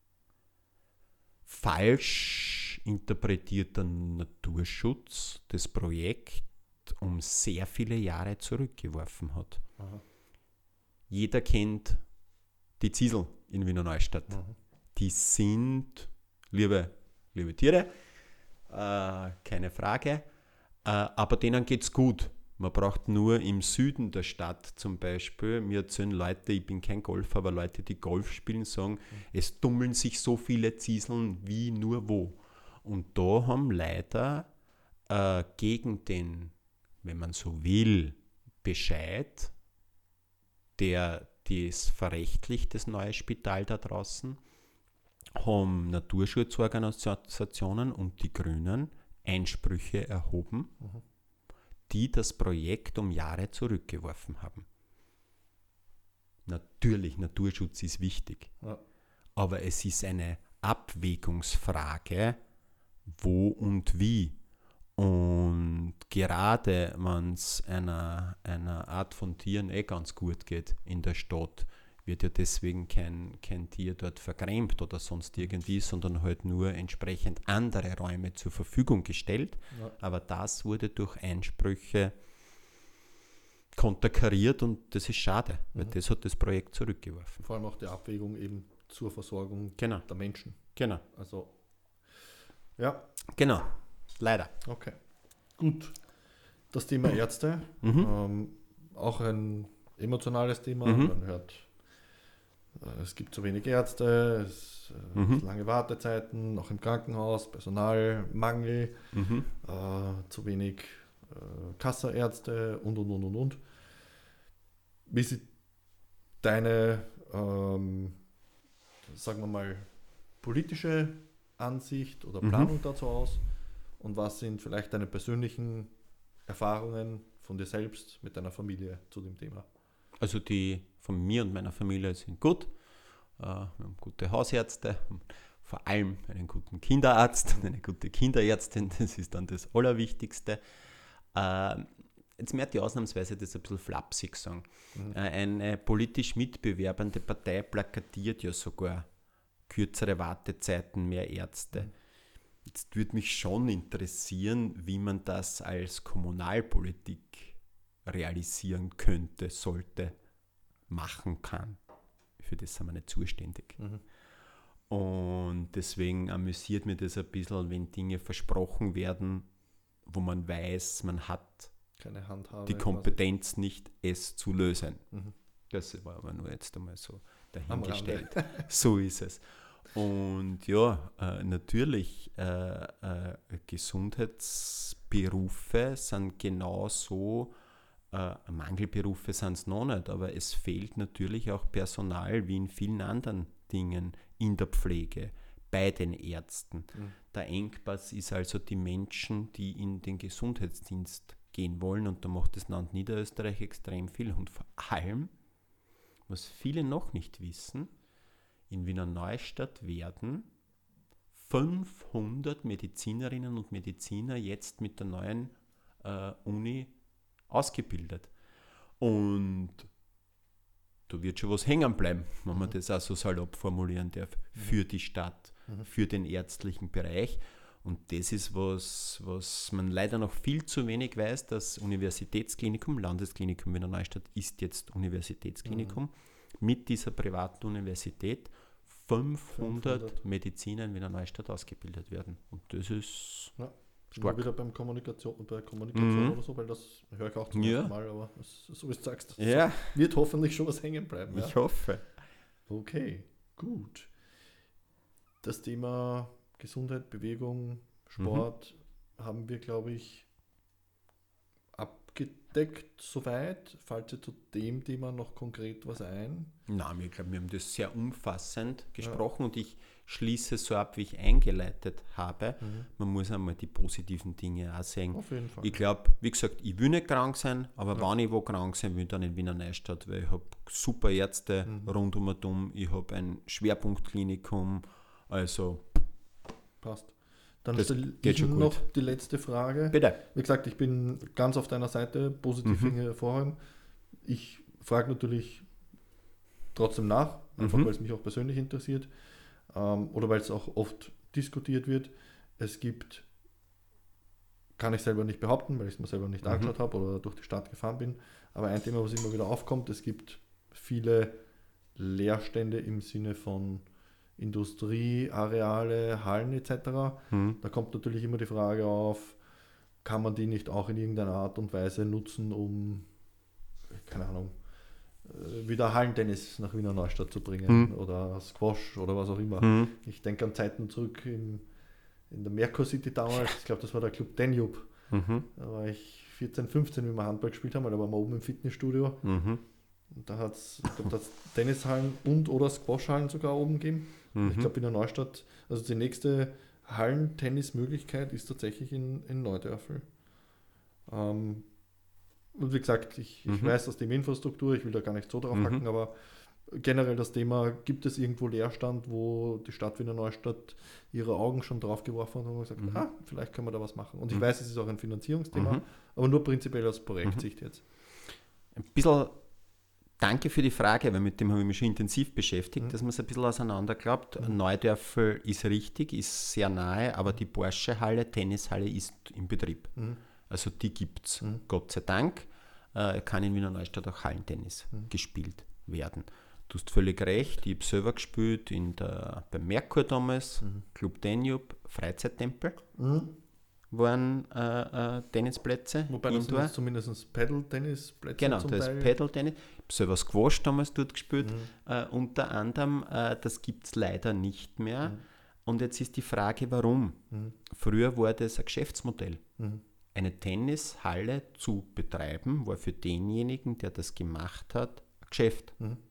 falsch interpretierter Naturschutz das Projekt um sehr viele Jahre zurückgeworfen hat. Jeder kennt die Ziesel in Wiener Neustadt. Die sind, liebe Tiere, keine Frage, aber denen geht es gut. Man braucht nur im Süden der Stadt zum Beispiel, mir erzählen Leute, ich bin kein Golfer, aber Leute, die Golf spielen, sagen, es tummeln sich so viele Zieseln wie nur wo. Und da haben leider gegen den, wenn man so will, Bescheid, der das verrechtlicht, das neue Spital da draußen, haben Naturschutzorganisationen und die Grünen Einsprüche erhoben, die das Projekt um Jahre zurückgeworfen haben. Natürlich, Naturschutz ist wichtig, aber es ist eine Abwägungsfrage, wo und wie. Und gerade wenn es einer Art von Tieren ganz gut geht in der Stadt, wird ja deswegen kein Tier dort vergrämt oder sonst irgendwie, sondern halt nur entsprechend andere Räume zur Verfügung gestellt. Ja. Aber das wurde durch Einsprüche konterkariert und das ist schade, weil das hat das Projekt zurückgeworfen. Vor allem auch die Abwägung eben zur Versorgung der Menschen. Genau. Also Ja. Genau, leider. Okay. Gut. Das Thema Ärzte, auch ein emotionales Thema. Man hört, es gibt zu wenig Ärzte, es lange Wartezeiten, auch im Krankenhaus, Personalmangel, zu wenig Kassaärzte und. Wie sieht deine, sagen wir mal, politische Ansicht oder Planung dazu aus? Und was sind vielleicht deine persönlichen Erfahrungen von dir selbst mit deiner Familie zu dem Thema? Also die von mir und meiner Familie sind gut. Wir haben gute Hausärzte, vor allem einen guten Kinderarzt und eine gute Kinderärztin, das ist dann das Allerwichtigste. Jetzt möchte ich ausnahmsweise das ein bisschen flapsig sagen. Eine politisch mitbewerbende Partei plakatiert ja sogar kürzere Wartezeiten, mehr Ärzte. Jetzt würde mich schon interessieren, wie man das als Kommunalpolitik realisieren könnte, sollte, machen kann. Für das sind wir nicht zuständig. Und deswegen amüsiert mich das ein bisschen, wenn Dinge versprochen werden, wo man weiß, man hat keine Handhabe, die Kompetenz nicht, es zu lösen. Das war aber nur jetzt einmal so dahingestellt. So ist es. Und ja, natürlich, Gesundheitsberufe sind genauso, Mangelberufe sind es noch nicht, aber es fehlt natürlich auch Personal wie in vielen anderen Dingen in der Pflege, bei den Ärzten. Der Engpass ist also die Menschen, die in den Gesundheitsdienst gehen wollen, und da macht das Land Niederösterreich extrem viel. Und vor allem, was viele noch nicht wissen, in Wiener Neustadt werden 500 Medizinerinnen und Mediziner jetzt mit der neuen Uni ausgebildet. Und da wird schon was hängen bleiben, wenn man das auch so salopp formulieren darf, für die Stadt, für den ärztlichen Bereich. Und das ist was man leider noch viel zu wenig weiß. Das Universitätsklinikum, Landesklinikum Wiener Neustadt ist jetzt Universitätsklinikum, mit dieser privaten Universität 500 Mediziner in Wiener Neustadt ausgebildet werden. Und das ist stark. Wieder bei Kommunikation oder so, weil das höre ich auch zum ersten Mal, aber so wie du sagst, wird hoffentlich schon was hängen bleiben. Ich hoffe. Okay, gut. Das Thema Gesundheit, Bewegung, Sport haben wir, glaube ich, abgedeckt soweit. Fällt dir zu dem Thema noch konkret was ein? Nein, ich glaube, wir haben das sehr umfassend gesprochen und ich schließe so ab, wie ich eingeleitet habe. Man muss einmal die positiven Dinge auch sehen. Auf jeden Fall. Ich glaube, wie gesagt, ich will nicht krank sein, aber wenn ich wo krank sein will, dann in Wiener Neustadt, weil ich habe super Ärzte rund um und um. Ich habe ein Schwerpunktklinikum, also passt. Dann das stelle geht ich schon noch gut. die letzte Frage. Bitte. Wie gesagt, ich bin ganz auf deiner Seite, positiv hervorheben. Ich frage natürlich trotzdem nach, einfach weil es mich auch persönlich interessiert oder weil es auch oft diskutiert wird. Es gibt, kann ich selber nicht behaupten, weil ich es mir selber nicht angeschaut habe oder durch die Stadt gefahren bin, aber ein Thema, was immer wieder aufkommt, es gibt viele Leerstände im Sinne von Industrieareale, Hallen etc. Da kommt natürlich immer die Frage auf, kann man die nicht auch in irgendeiner Art und Weise nutzen, um, keine Ahnung, wieder Hallentennis nach Wiener Neustadt zu bringen oder Squash oder was auch immer. Ich denke an Zeiten zurück in der Merkur City damals, ich glaube, das war der Club Danube. Da war ich 14, 15, wie wir Handball gespielt haben, weil da waren wir oben im Fitnessstudio. Und da hat es Tennishallen und oder Squashhallen sogar oben gegeben. Ich glaube, Wiener Neustadt, also die nächste Hallentennismöglichkeit ist tatsächlich in Neudörfel. Und wie gesagt, ich weiß aus dem Infrastruktur, ich will da gar nicht so drauf hacken, aber generell das Thema, gibt es irgendwo Leerstand, wo die Stadt Wiener Neustadt ihre Augen schon drauf geworfen hat und gesagt, vielleicht können wir da was machen. Und ich weiß, es ist auch ein Finanzierungsthema, aber nur prinzipiell aus Projektsicht jetzt. Ein bisschen danke für die Frage, weil mit dem habe ich mich schon intensiv beschäftigt, dass man es ein bisschen auseinanderklappt. Neudörfel ist richtig, ist sehr nahe, aber die Porsche-Halle, Tennishalle ist in Betrieb. Also die gibt es, Gott sei Dank. Kann in Wiener Neustadt auch Hallentennis gespielt werden. Du hast völlig recht, ich habe selber gespielt beim Merkur damals, Club Danube, Freizeittempel waren Tennisplätze. Wobei das sind jetzt zumindest Paddle-Tennisplätze genau, zum das Teil. ist Paddle-Tennis. Ich habe selber Squash damals dort gespielt. Unter anderem, das gibt es leider nicht mehr. Und jetzt ist die Frage, warum? Früher war das ein Geschäftsmodell. Eine Tennishalle zu betreiben, war für denjenigen, der das gemacht hat, ein Geschäft.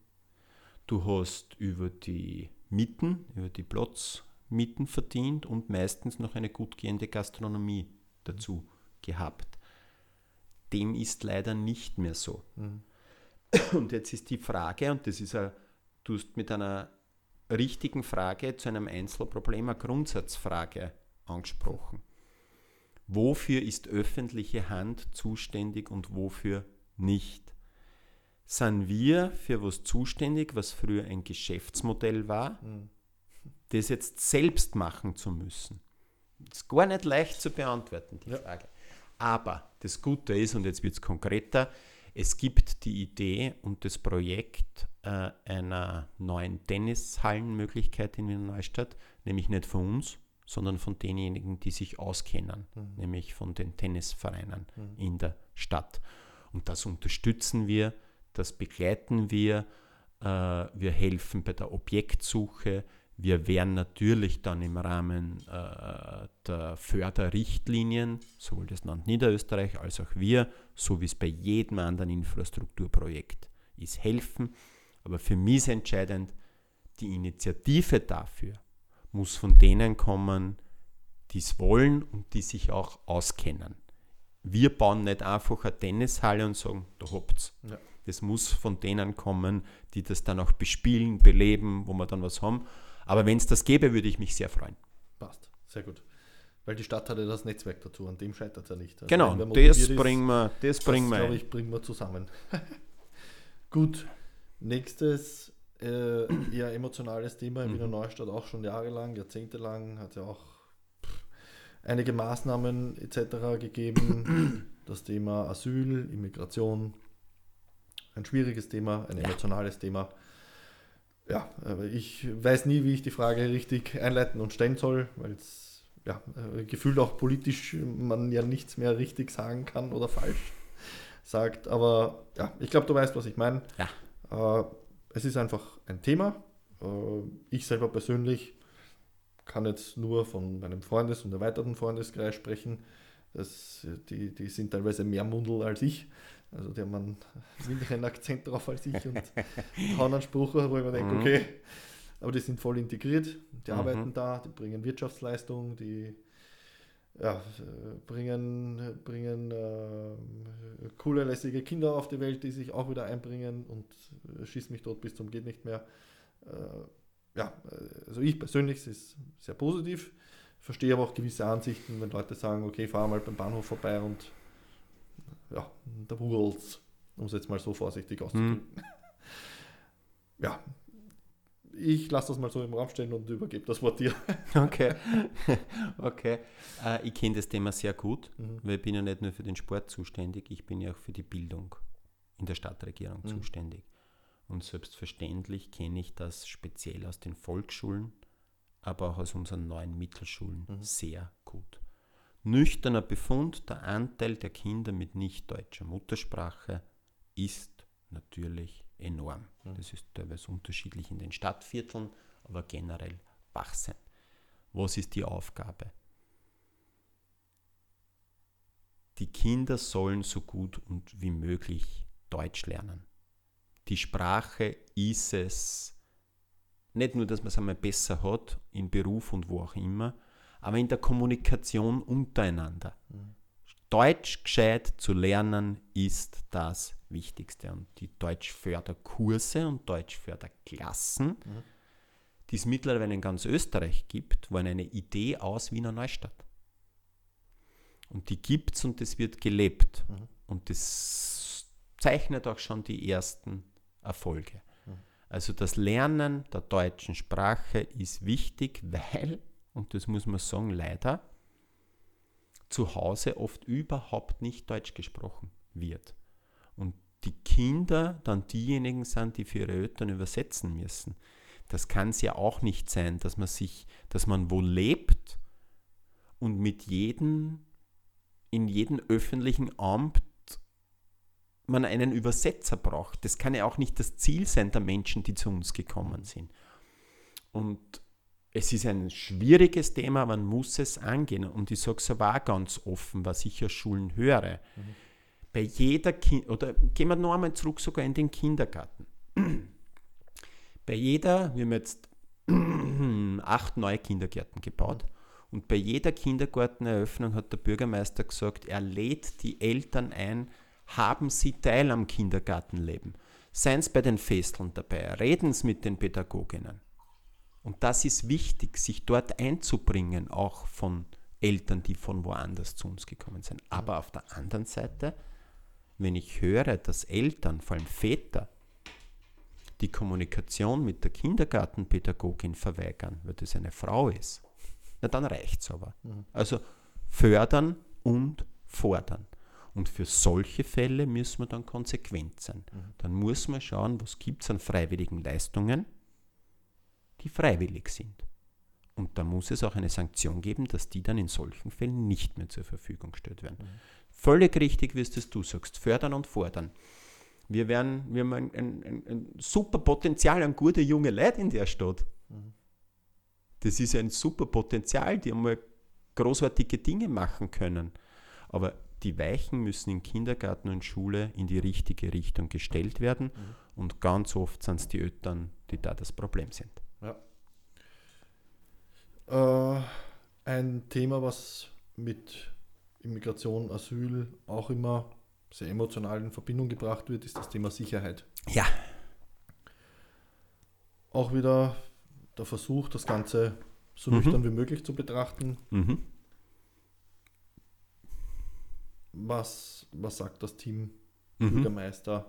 Du hast über die Mieten, über die Platzmieten verdient und meistens noch eine gut gehende Gastronomie dazu gehabt. Dem ist leider nicht mehr so. Und jetzt ist die Frage, und das ist du hast mit einer richtigen Frage zu einem Einzelproblem eine Grundsatzfrage angesprochen. Wofür ist öffentliche Hand zuständig und wofür nicht? Sind wir für was zuständig, was früher ein Geschäftsmodell war, das jetzt selbst machen zu müssen? Das ist gar nicht leicht zu beantworten, die Frage. Aber das Gute ist, und jetzt wird es konkreter, es gibt die Idee und das Projekt einer neuen Tennishallenmöglichkeit in Wiener Neustadt, nämlich nicht von uns, sondern von denjenigen, die sich auskennen, nämlich von den Tennisvereinen in der Stadt. Und das unterstützen wir, das begleiten wir, wir helfen bei der Objektsuche, wir werden natürlich dann im Rahmen der Förderrichtlinien, sowohl das Land Niederösterreich als auch wir, so wie es bei jedem anderen Infrastrukturprojekt ist, helfen. Aber für mich ist entscheidend, die Initiative dafür muss von denen kommen, die es wollen und die sich auch auskennen. Wir bauen nicht einfach eine Tennishalle und sagen, da habt's. Ja. Das muss von denen kommen, die das dann auch bespielen, beleben, wo wir dann was haben. Aber wenn es das gäbe, würde ich mich sehr freuen. Passt, sehr gut. Weil die Stadt hat ja das Netzwerk dazu, an dem scheitert es ja nicht. Also genau, das bringen wir glaube ich, bringen wir zusammen. Gut, nächstes eher emotionales Thema in Wiener Neustadt, auch schon jahrelang, jahrzehntelang, hat ja auch einige Maßnahmen etc. gegeben. Das Thema Asyl, Immigration, ein schwieriges Thema, ein emotionales Thema. Ja, aber ich weiß nie, wie ich die Frage richtig einleiten und stellen soll, weil es gefühlt auch politisch man ja nichts mehr richtig sagen kann oder falsch sagt. Aber ja, ich glaube, du weißt, was ich meine. Ja. Es ist einfach ein Thema. Ich selber persönlich kann jetzt nur von meinem und erweiterten Freundeskreis sprechen. Die sind teilweise mehr Mundl als ich. Also die haben einen wenigen Akzent drauf als ich und hauen einen Spruch, wo ich mir denke, okay, aber die sind voll integriert, die arbeiten da, die bringen Wirtschaftsleistung, die bringen coole, lässige Kinder auf die Welt, die sich auch wieder einbringen und schießen mich tot bis zum geht nicht mehr. Also ich persönlich, es ist sehr positiv, verstehe aber auch gewisse Ansichten, wenn Leute sagen, okay, fahr mal beim Bahnhof vorbei und der Wurls, um es jetzt mal so vorsichtig auszudrücken. Ja, ich lasse das mal so im Raum stehen und übergebe das Wort dir. Okay. Ich kenne das Thema sehr gut, weil ich bin ja nicht nur für den Sport zuständig, ich bin ja auch für die Bildung in der Stadtregierung zuständig. Und selbstverständlich kenne ich das speziell aus den Volksschulen, aber auch aus unseren neuen Mittelschulen sehr gut. Nüchterner Befund, der Anteil der Kinder mit nicht deutscher Muttersprache ist natürlich enorm. Das ist teilweise unterschiedlich in den Stadtvierteln, aber generell Wachsein. Was ist die Aufgabe? Die Kinder sollen so gut und wie möglich Deutsch lernen. Die Sprache ist es, nicht nur, dass man es einmal besser hat, im Beruf und wo auch immer, aber in der Kommunikation untereinander. Deutsch gescheit zu lernen ist das Wichtigste. Und die Deutschförderkurse und Deutschförderklassen, die es mittlerweile in ganz Österreich gibt, waren eine Idee aus Wiener Neustadt. Und die gibt es und das wird gelebt. Und das zeichnet auch schon die ersten Erfolge. Also das Lernen der deutschen Sprache ist wichtig, weil, und das muss man sagen, leider, zu Hause oft überhaupt nicht Deutsch gesprochen wird. Und die Kinder dann diejenigen sind, die für ihre Eltern übersetzen müssen. Das kann es ja auch nicht sein, dass man wo lebt, und in jedem öffentlichen Amt man einen Übersetzer braucht. Das kann ja auch nicht das Ziel sein der Menschen, die zu uns gekommen sind. Und es ist ein schwieriges Thema, man muss es angehen. Und ich sage es aber auch ganz offen, was ich aus Schulen höre. Bei jeder oder gehen wir noch einmal zurück sogar in den Kindergarten. Bei jeder, wir haben jetzt 8 neue Kindergärten gebaut. Und bei jeder Kindergarteneröffnung hat der Bürgermeister gesagt, er lädt die Eltern ein, haben Sie Teil am Kindergartenleben. Seien Sie bei den Festeln dabei, reden Sie mit den Pädagoginnen. Und das ist wichtig, sich dort einzubringen, auch von Eltern, die von woanders zu uns gekommen sind. Aber auf der anderen Seite, wenn ich höre, dass Eltern, vor allem Väter, die Kommunikation mit der Kindergartenpädagogin verweigern, weil das eine Frau ist, na dann reicht es aber. Also fördern und fordern. Und für solche Fälle müssen wir dann konsequent sein. Dann muss man schauen, was gibt es an freiwilligen Leistungen, die freiwillig sind. Und da muss es auch eine Sanktion geben, dass die dann in solchen Fällen nicht mehr zur Verfügung gestellt werden. Völlig richtig, wie es das du sagst, fördern und fordern. Wir haben ein super Potenzial an gute junge Leute in der Stadt. Das ist ein super Potenzial, die einmal großartige Dinge machen können. Aber die Weichen müssen in Kindergarten und Schule in die richtige Richtung gestellt werden. Und ganz oft sind es die Eltern, die da das Problem sind. Ja. Ein Thema, was mit Immigration, Asyl auch immer sehr emotional in Verbindung gebracht wird, ist das Thema Sicherheit. Ja. Auch wieder der Versuch, das Ganze so nüchtern wie möglich zu betrachten. Was sagt das Team Bürgermeister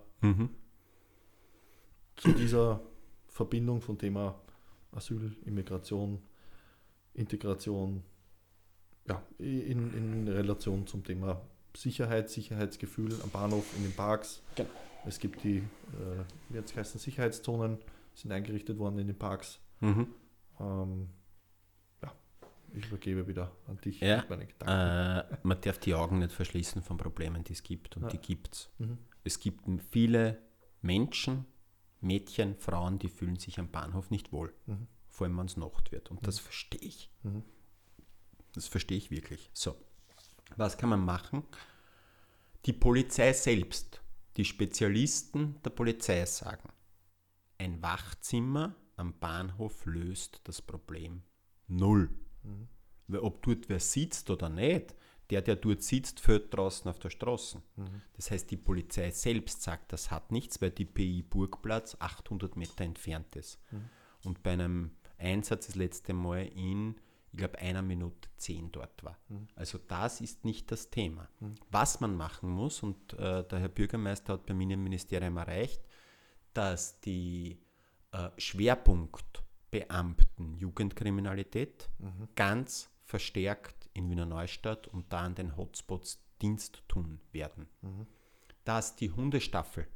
zu dieser Verbindung von Thema Asyl, Immigration, Integration, ja, in Relation zum Thema Sicherheit, Sicherheitsgefühl am Bahnhof, in den Parks. Genau. Es gibt die, wie jetzt heißen, Sicherheitszonen, sind eingerichtet worden in den Parks. Ich übergebe wieder an dich mit meinen Gedanken. Man darf die Augen nicht verschließen von Problemen, die es gibt, und die gibt es. Es gibt viele Menschen, Mädchen, Frauen, die fühlen sich am Bahnhof nicht wohl, vor allem wenn es Nacht wird. Und das verstehe ich. Das verstehe ich wirklich. So, was kann man machen? Die Polizei selbst, die Spezialisten der Polizei sagen, ein Wachzimmer am Bahnhof löst das Problem null. Weil ob dort wer sitzt oder nicht, der dort sitzt, fällt draußen auf der Straße. Das heißt, die Polizei selbst sagt, das hat nichts, weil die PI Burgplatz 800 Meter entfernt ist. Und bei einem Einsatz das letzte Mal in, ich glaube, 1 Minute 10 dort war. Also das ist nicht das Thema. Was man machen muss, und der Herr Bürgermeister hat beim Innenministerium erreicht, dass die Schwerpunktbeamten Jugendkriminalität ganz verstärkt in Wiener Neustadt und da an den Hotspots Dienst tun werden. Dass die Hundestaffel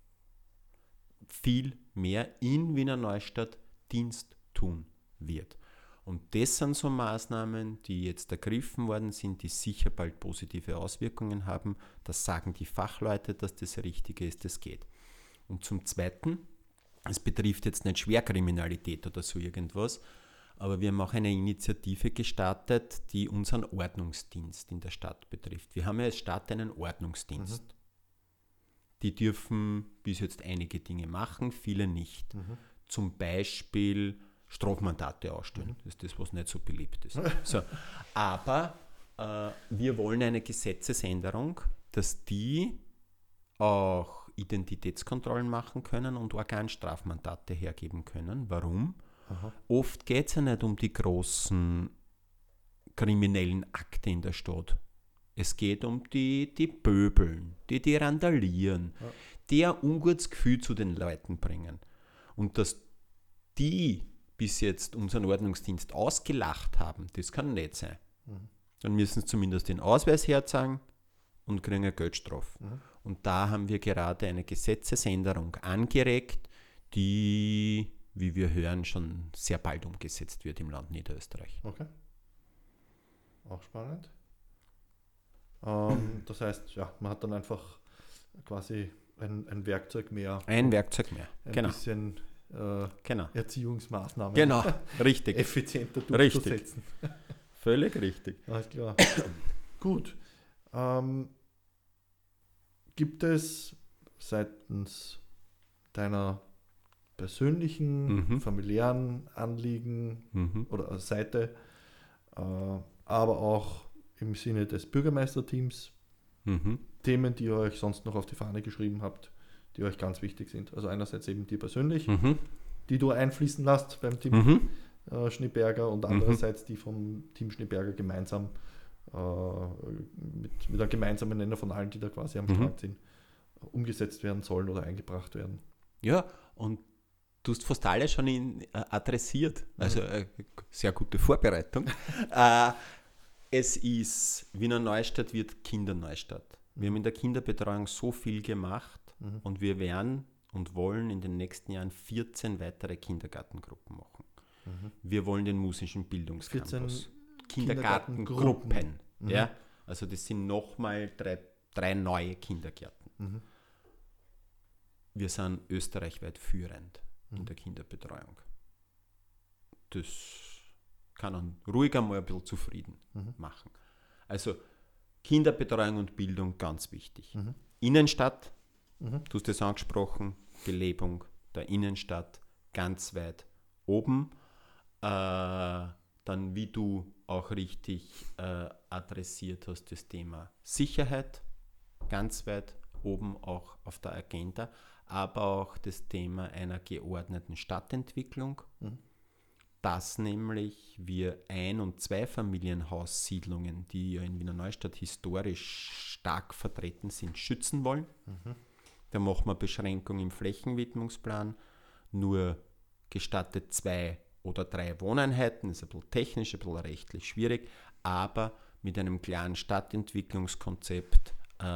viel mehr in Wiener Neustadt Dienst tun wird. Und das sind so Maßnahmen, die jetzt ergriffen worden sind, die sicher bald positive Auswirkungen haben. Das sagen die Fachleute, dass das Richtige ist, das geht. Und zum Zweiten, es betrifft jetzt nicht Schwerkriminalität oder so irgendwas, aber wir haben auch eine Initiative gestartet, die unseren Ordnungsdienst in der Stadt betrifft. Wir haben ja als Stadt einen Ordnungsdienst. Die dürfen bis jetzt einige Dinge machen, viele nicht. Zum Beispiel Strafmandate ausstellen. Das ist das, was nicht so beliebt ist. So. Aber wir wollen eine Gesetzesänderung, dass die auch Identitätskontrollen machen können und Organstrafmandate hergeben können. Warum? Oft geht es ja nicht um die großen kriminellen Akte in der Stadt. Es geht um die Pöbeln, die randalieren, die ein ungutes Gefühl zu den Leuten bringen. Und dass die bis jetzt unseren Ordnungsdienst ausgelacht haben, das kann nicht sein. Dann müssen sie zumindest den Ausweis herzeigen und kriegen eine Geldstrafe. Und da haben wir gerade eine Gesetzesänderung angeregt, die, wie wir hören, schon sehr bald umgesetzt wird im Land Niederösterreich. Okay. Auch spannend. Das heißt, ja, man hat dann einfach quasi ein Werkzeug mehr. Ein Werkzeug mehr. Ein bisschen genau. Erziehungsmaßnahmen Genau, richtig. effizienter durchzusetzen. Völlig richtig. Alles klar. Gut. Gibt es seitens deiner persönlichen, familiären Anliegen oder Seite, aber auch im Sinne des Bürgermeisterteams, Themen, die ihr euch sonst noch auf die Fahne geschrieben habt, die euch ganz wichtig sind? Also einerseits eben dir persönlich, die du einfließen lässt beim Team Schneeberger und andererseits die vom Team Schneeberger gemeinsam mit einem gemeinsamen Nenner von allen, die da quasi am Strang sind, umgesetzt werden sollen oder eingebracht werden. Ja, und du hast fast alle schon adressiert. Also sehr gute Vorbereitung. Es ist, Wiener Neustadt wird Kinderneustadt. Wir haben in der Kinderbetreuung so viel gemacht und wir werden und wollen in den nächsten Jahren 14 weitere Kindergartengruppen machen. Wir wollen den musischen Bildungscampus. Kindergartengruppen. Ja? Also das sind nochmal drei neue Kindergärten. Wir sind österreichweit führend in der Kinderbetreuung. Das kann einen ruhig einmal ein bisschen zufrieden machen. Also Kinderbetreuung und Bildung ganz wichtig. Innenstadt, du hast das angesprochen, Belebung der Innenstadt ganz weit oben. Dann, wie du auch richtig adressiert hast, das Thema Sicherheit ganz weit oben auch auf der Agenda, aber auch das Thema einer geordneten Stadtentwicklung, dass nämlich wir Ein- und Zweifamilienhaussiedlungen, die ja in Wiener Neustadt historisch stark vertreten sind, schützen wollen. Da machen wir Beschränkung im Flächenwidmungsplan, nur gestattet 2 oder 3 Wohneinheiten, ist ein bisschen technisch, ein bisschen rechtlich schwierig, aber mit einem klaren Stadtentwicklungskonzept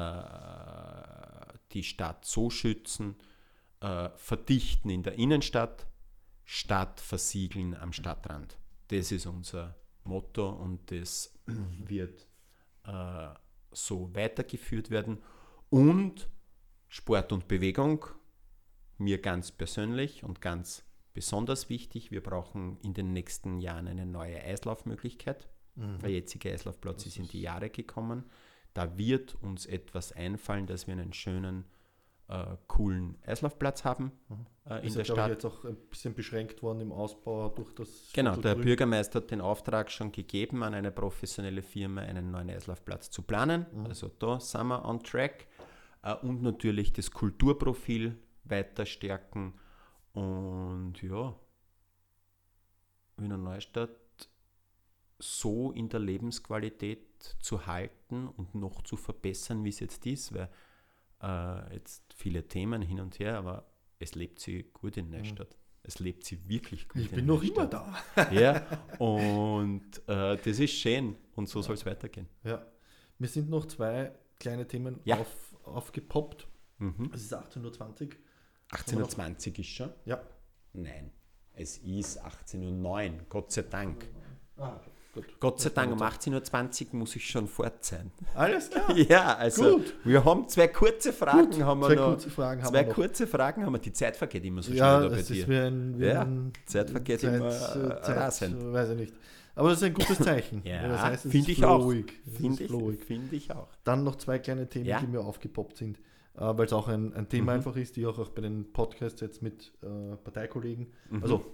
die Stadt so schützen, verdichten in der Innenstadt, Stadt versiegeln am Stadtrand. Das ist unser Motto und das wird so weitergeführt werden. Und Sport und Bewegung, mir ganz persönlich und ganz besonders wichtig, wir brauchen in den nächsten Jahren eine neue Eislaufmöglichkeit. Der jetzige Eislaufplatz ist in die Jahre gekommen. Da wird uns etwas einfallen, dass wir einen schönen, coolen Eislaufplatz haben in der Stadt. Ist jetzt auch ein bisschen beschränkt worden im Ausbau durch das. Genau, der Bürgermeister hat den Auftrag schon gegeben, an eine professionelle Firma einen neuen Eislaufplatz zu planen. Also da sind wir on track. Und natürlich das Kulturprofil weiter stärken. Und ja, Wiener Neustadt so in der Lebensqualität zu halten und noch zu verbessern, wie es jetzt ist, weil jetzt viele Themen hin und her, aber es lebt sie gut in Neustadt. Es lebt sie wirklich gut. Ich bin noch immer da. Ja, und das ist schön und so soll es weitergehen. Ja, mir sind noch 2 kleine Themen aufgepoppt. Es ist 18:20 Uhr. 18:20 Uhr ist schon? Ja. Nein, es ist 18:09 Uhr, Gott sei Dank. Gut. Gott sei Dank, um 18:20 Uhr muss ich schon fort sein. Alles klar. Ja, also Gut. wir haben 2 kurze Fragen. Kurze Fragen haben wir. Die Zeit vergeht immer so schnell ja, da bei es dir. Ist wie ein Zeit vergeht immer rasend. Weiß ich nicht. Aber das ist ein gutes Zeichen. Ja, das heißt, finde ich auch. Finde ich auch. Dann noch 2 kleine Themen, die mir aufgepoppt sind, weil es auch ein Thema einfach ist, die auch bei den Podcasts jetzt mit Parteikollegen, also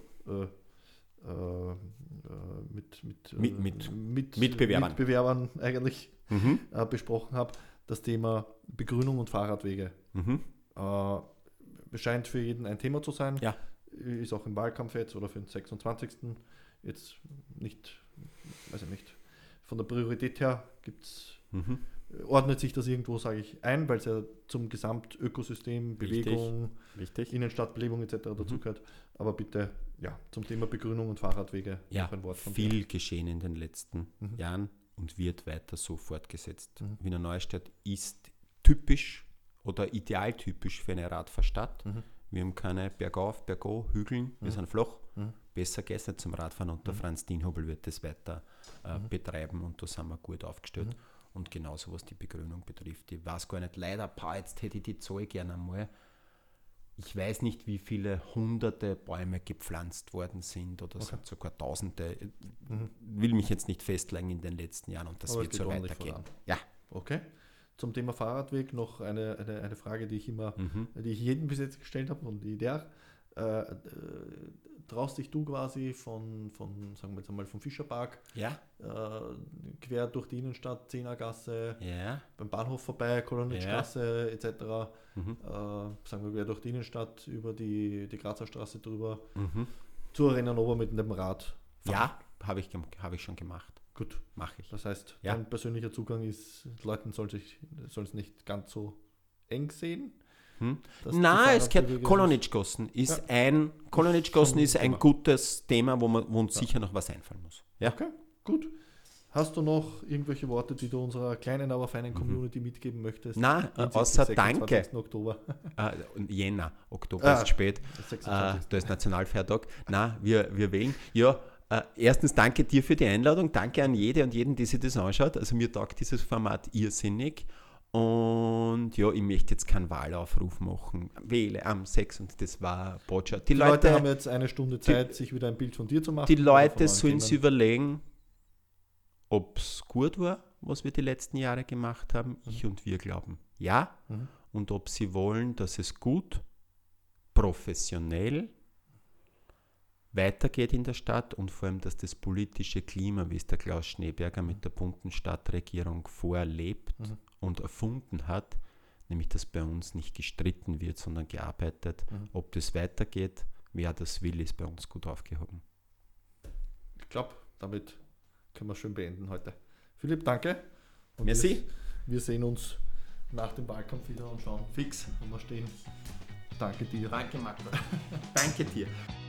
mit Mitbewerbern eigentlich besprochen habe, das Thema Begrünung und Fahrradwege. Scheint für jeden ein Thema zu sein. Ja. Ist auch im Wahlkampf jetzt oder für den 26. jetzt nicht, weiß ich nicht, von der Priorität her ordnet sich das irgendwo, sage ich, ein, weil es ja zum Gesamtökosystem, Bewegung, Innenstadtbelebung etc. dazugehört. Aber bitte, ja, zum Thema Begrünung und Fahrradwege noch ein Wort von dir. Viel geschehen in den letzten Jahren und wird weiter so fortgesetzt. Wiener Neustadt ist typisch oder idealtypisch für eine Radfahrstadt. Wir haben keine Bergauf, Bergo, Hügeln, wir sind flach. besser geeignet zum Radfahren und der Franz Dienhobel wird das weiter betreiben und da sind wir gut aufgestellt. Und genauso was die Begrünung betrifft. Ich weiß gar nicht, leider, jetzt hätte ich die Zahl gerne einmal. Ich weiß nicht, wie viele hunderte Bäume gepflanzt worden sind oder sind sogar Tausende. Will mich jetzt nicht festlegen in den letzten Jahren und das wird so weitergehen. Ja. Okay. Zum Thema Fahrradweg noch eine Frage, die ich jedem bis jetzt gestellt habe und die traust dich du quasi von sagen wir jetzt einmal, vom Fischerpark quer durch die Innenstadt, Zehnergasse, beim Bahnhof vorbei, Kolonitschgasse etc. Sagen wir quer durch die Innenstadt, über die Grazer Straße drüber, zur Arena Nova mit dem Rad fahren. Ja, habe ich schon gemacht. Gut, mache ich. Das heißt, dein persönlicher Zugang ist, Leuten soll es nicht ganz so eng sehen. Nein, es gehört Kolonitschgassen ist ein gutes Thema, wo uns sicher noch was einfallen muss. Ja. Okay, gut. Hast du noch irgendwelche Worte, die du unserer kleinen, aber feinen Community mitgeben möchtest? Nein, außer Danke. Oktober. Jänner, Oktober ist spät. Da ist Nationalfeiertag. Nein, wir wählen. Ja, erstens danke dir für die Einladung. Danke an jede und jeden, die sich das anschaut. Also mir taugt dieses Format irrsinnig. Und ja, ich möchte jetzt keinen Wahlaufruf machen. Wähle am 6 und das war Botschaft. Die Leute haben jetzt eine Stunde Zeit, sich wieder ein Bild von dir zu machen. Die Leute sollen sich überlegen, ob es gut war, was wir die letzten Jahre gemacht haben. Ich und wir glauben ja. Und ob sie wollen, dass es gut, professionell weitergeht in der Stadt und vor allem, dass das politische Klima, wie es der Klaus Schneeberger mit der bunten Stadtregierung vorlebt und erfunden hat, nämlich dass bei uns nicht gestritten wird, sondern gearbeitet. Ob das weitergeht, wer das will, ist bei uns gut aufgehoben. Ich glaube, damit können wir schön beenden heute. Philipp, danke. Und merci. Wir sehen uns nach dem Wahlkampf wieder und schauen fix, wo wir stehen. Danke dir. Danke, Magda. Danke dir.